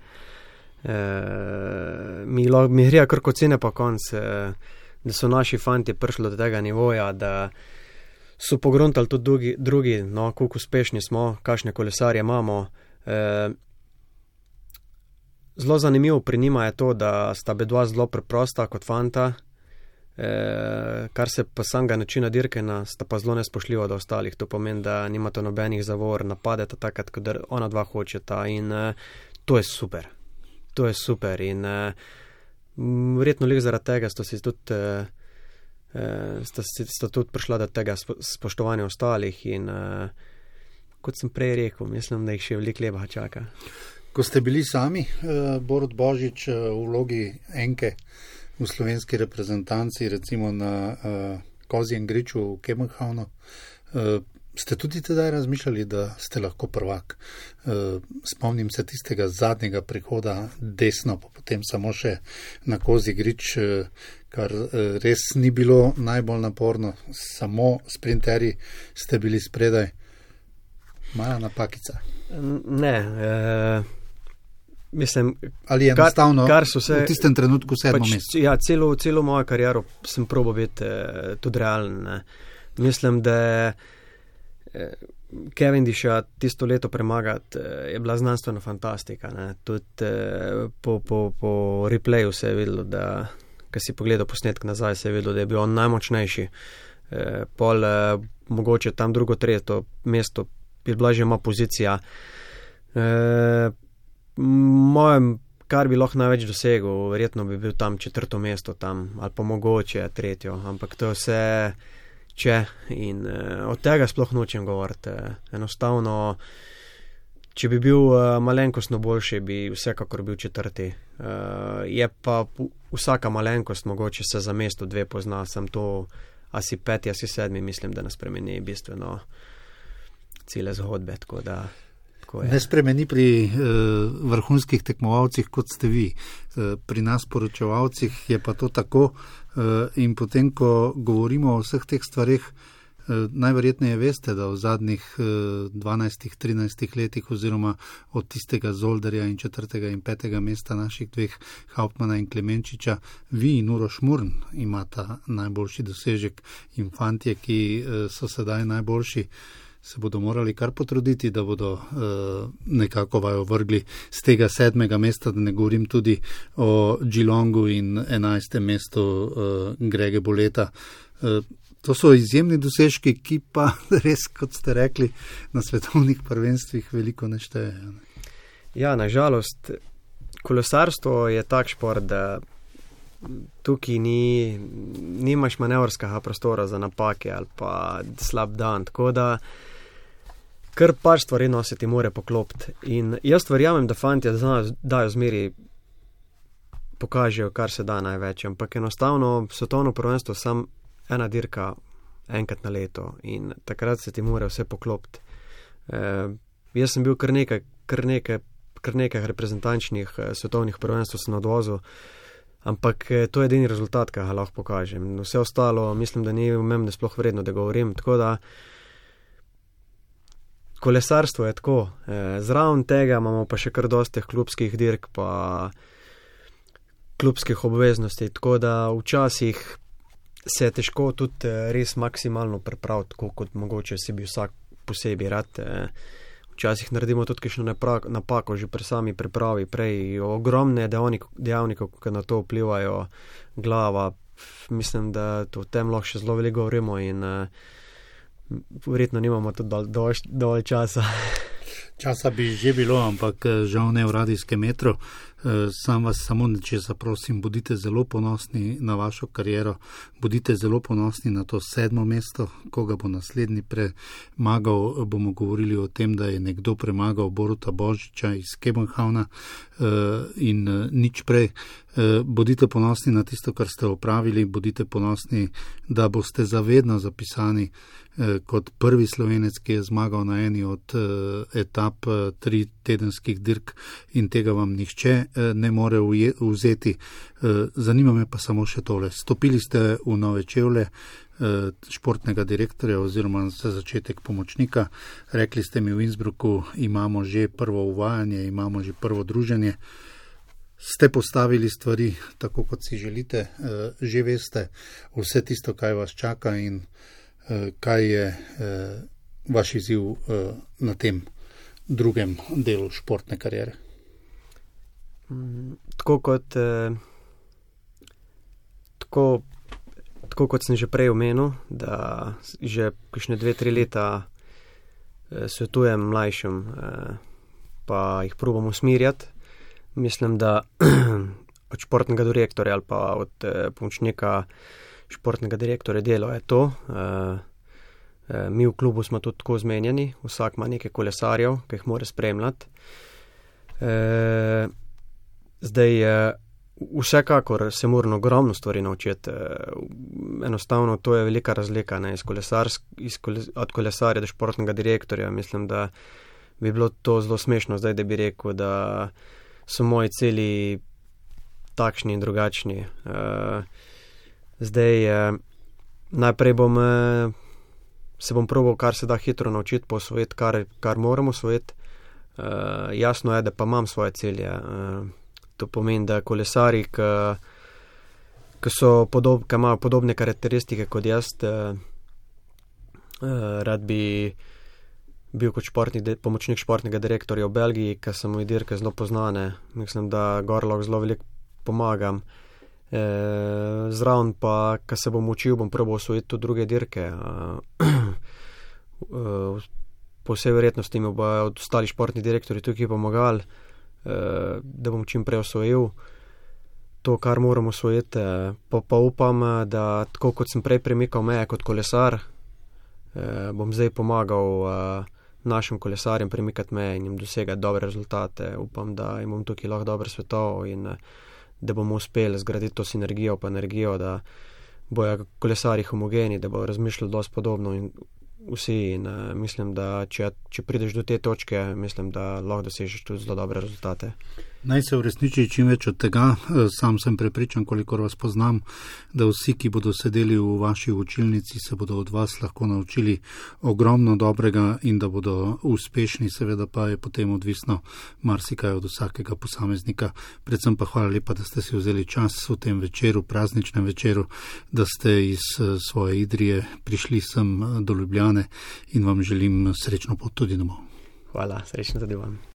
eh, mi, mi gre kar kot cene pa konc, eh, da so naši fanti prišli do tega nivoja, da so pogruntali tudi drugi, drugi no, koliko uspešni smo, kakšne kolesarje imamo. E, zelo zanimivo pri njima je to, da sta bedva zelo preprosta kot fanta, e, kar se pa samega načina dirkena, sta pa zelo nespošljiva do ostalih. To pomeni, da nimate nobenih zavor, napadeta takrat, ko ona dva hočeta in e, to je super. To je super in e, verjetno lik zaradi tega sta si tudi e, Uh, sta, sta tudi prišla do tega spoštovanja ostalih in uh, kot sem prej rekel, mislim, da jih še veliko leba čaka. Ko ste bili sami, uh, Borut Božič, uh, v vlogi enke v slovenski reprezentanci, recimo na uh, Kozjem griču v Kemenhavnu, uh, ste tudi tedaj razmišljali, da ste lahko prvak. Uh, spomnim se tistega zadnjega prihoda desno, pa potem samo še na Kozji grič, uh, kar res ni bilo najbolj naporno, samo sprinterji ste bili spredaj. Mala napakica. Ne, e, mislim, ali je enostavno kar, kar se, v tistem trenutku sedmo pač, mesto? Ja, celo, celo mojo kariero sem probal biti e, tudi realen. Ne. Mislim, da e, Cavendisha tisto leto premagati e, je bila znanstvena fantastika. Ne. Tudi e, po, po, po replayu se je videlo, da ko si pogledal posnetek nazaj, se je videl, da je bil on najmočnejši. E, pol, e, mogoče tam drugo, tretje mesto, je bila že ima pozicija. E, mojem, kar bi lahko največ dosegel, verjetno bi bil tam četrto mesto, tam, ali pa mogoče tretjo, ampak to je vse če in e, od tega sploh nočem govoriti. E, enostavno, če bi bil uh, malenkostno boljši, bi vsekakor bil četrti. Uh, je pa vsaka malenkost mogoče se za mesto dve pozna, sem to asi peti, asi sedmi, mislim, da ne spremeni bistveno cele zgodbe. Tako da, tako ne spremeni pri uh, vrhunskih tekmovalcih, kot ste vi. Uh, pri nas poročevalcih je pa to tako uh, in potem, ko govorimo o vseh teh stvareh, najverjetneje veste, da v zadnjih dvanajstih trinajstih letih oziroma od tistega Zolderja in četrtega in petega mesta naših dveh Hauptmana in Klemenčiča, vi in Uroš Murn imata najboljši dosežek in fantje, ki so sedaj najboljši, se bodo morali kar potruditi, da bodo uh, nekako vajo vrgli z tega sedmega mesta, da ne govorim tudi o Geelongu in enajstem mestu uh, Grege Boleta. Uh, To so izjemni dosežki, ki pa res, kot ste rekli, na svetovnih prvenstvih veliko ne štejejo. Ja, nažalost, kolesarstvo je tak šport, da tukaj ni, nimaš manevrskega prostora za napake ali pa slab dan. Tako da kar par stvari no se ti more poklopiti. In jaz verjamem, da fantje znajo, dajo zmeri, pokažejo, kar se da največ, ampak enostavno svetovno prvenstvo sam ena dirka enkrat na leto in takrat se ti more vse poklopiti. E, jaz sem bil kar nekaj, kar nekaj, kar nekaj reprezentančnih svetovnih prvenstv sem odvozil, ampak to je edini rezultat, ki ga lahko pokažem. Vse ostalo mislim, da ni pomembno sploh vredno, da govorim, tako da kolesarstvo je tako. E, zraven tega imamo pa še kar dosti klubskih dirk pa klubskih obveznosti, tako da včasih se je težko tudi res maksimalno pripraviti, tako kot mogoče si bi vsak posebej rad. Včasih naredimo tudi kakšno napako že pri sami pripravi, prej ogromne dejavnikov, ki na to vplivajo, glava, mislim, da to v tem lahko še zelo veliko govorimo in verjetno nimamo tudi dovolj, dovolj časa. Časa bi že bilo, ampak žal ne v radijskem metru. Sam vas samo nečesa prosim, bodite zelo ponosni na vašo kariero, bodite zelo ponosni na to sedmo mesto, koga bo naslednji premagal. Bomo govorili o tem, da je nekdo premagal Boruta Božiča iz Kebenhavna in nič prej. Bodite ponosni na tisto, kar ste opravili, bodite ponosni, da boste zavedno zapisani kot prvi Slovenec, ki je zmagal na eni od etap tri tedenskih dirk in tega vam nihče ne more vzeti. Zanima me pa samo še tole. Stopili ste v nove čevlje športnega direktorja oziroma za začetek pomočnika. Rekli ste mi v Innsbrucku, imamo že prvo uvajanje, imamo že prvo druženje. Ste postavili stvari tako, kot si želite, že veste vse tisto, kaj vas čaka in kaj je vaš izziv na tem drugem delu športne kariere? Tako kot, tako, tako kot sem že prej omenil, da že kakšne dve, tri leta svetujem mlajšim, pa jih probam usmirjati. Mislim, da od športnega direktorja ali pa od pomočnika športnega direktorja delo je to. Mi v klubu smo tudi tako zmenjeni, vsak ima nekaj kolesarjev, ki jih mora spremljati. Zdaj, vsekakor se moram ogromno stvari naučiti. Enostavno to je velika razlika, ne, iz kolesarsk, iz koles, od kolesarja do športnega direktorja. Mislim, da bi bilo to zelo smešno zdaj, da bi rekel, da so moji cilji takšni in drugačni. Zdaj, najprej bom, se bom probal kar se da hitro naučiti, posvojiti, kar, kar moram osvojiti. Jasno je, da pa imam svoje cilje. To pomeni, da kolesari, ki so podob, ki imajo podobne karakteristike kot jaz, rad bi bil kot športni, pomočnik športnega direktorja v Belgiji, ker so moje dirke zelo poznane. Mislim, da gor lahko zelo veliko pomagam. E, zraven pa, ko se bom učil, bom probal osvojiti tudi druge dirke. Po vsej verjetnosti mi bodo ostali športni direktorji tukaj pomagali, da bom čim prej osvojil to, kar moram osvojiti. Pa, pa upam, da tako kot sem prej premikal meje kot kolesar, bom zdaj pomagal našim kolesarjem premikati meje in jim dosegati dobre rezultate. Upam, da jim bom tukaj lahko dobro svetoval in da bomo uspeli zgraditi to sinergijo pa energijo, da bojo kolesarji homogeni, da bojo razmišljali dosti podobno in vsi in uh, mislim, da če, če prideš do te točke, mislim, da lahko dosežeš tudi zelo dobre rezultate. Naj se uresniči čim več od tega. Sam sem prepričan, kolikor vas poznam, da vsi, ki bodo sedeli v vaši učilnici, se bodo od vas lahko naučili ogromno dobrega in da bodo uspešni, seveda pa je potem odvisno marsikaj od vsakega posameznika. Predvsem pa hvala lepa, da ste si vzeli čas v tem večeru, prazničnem večeru, da ste iz svoje Idrije prišli sem do Ljubljane in vam želim srečno pot tudi domov. Hvala, srečno tudi vam.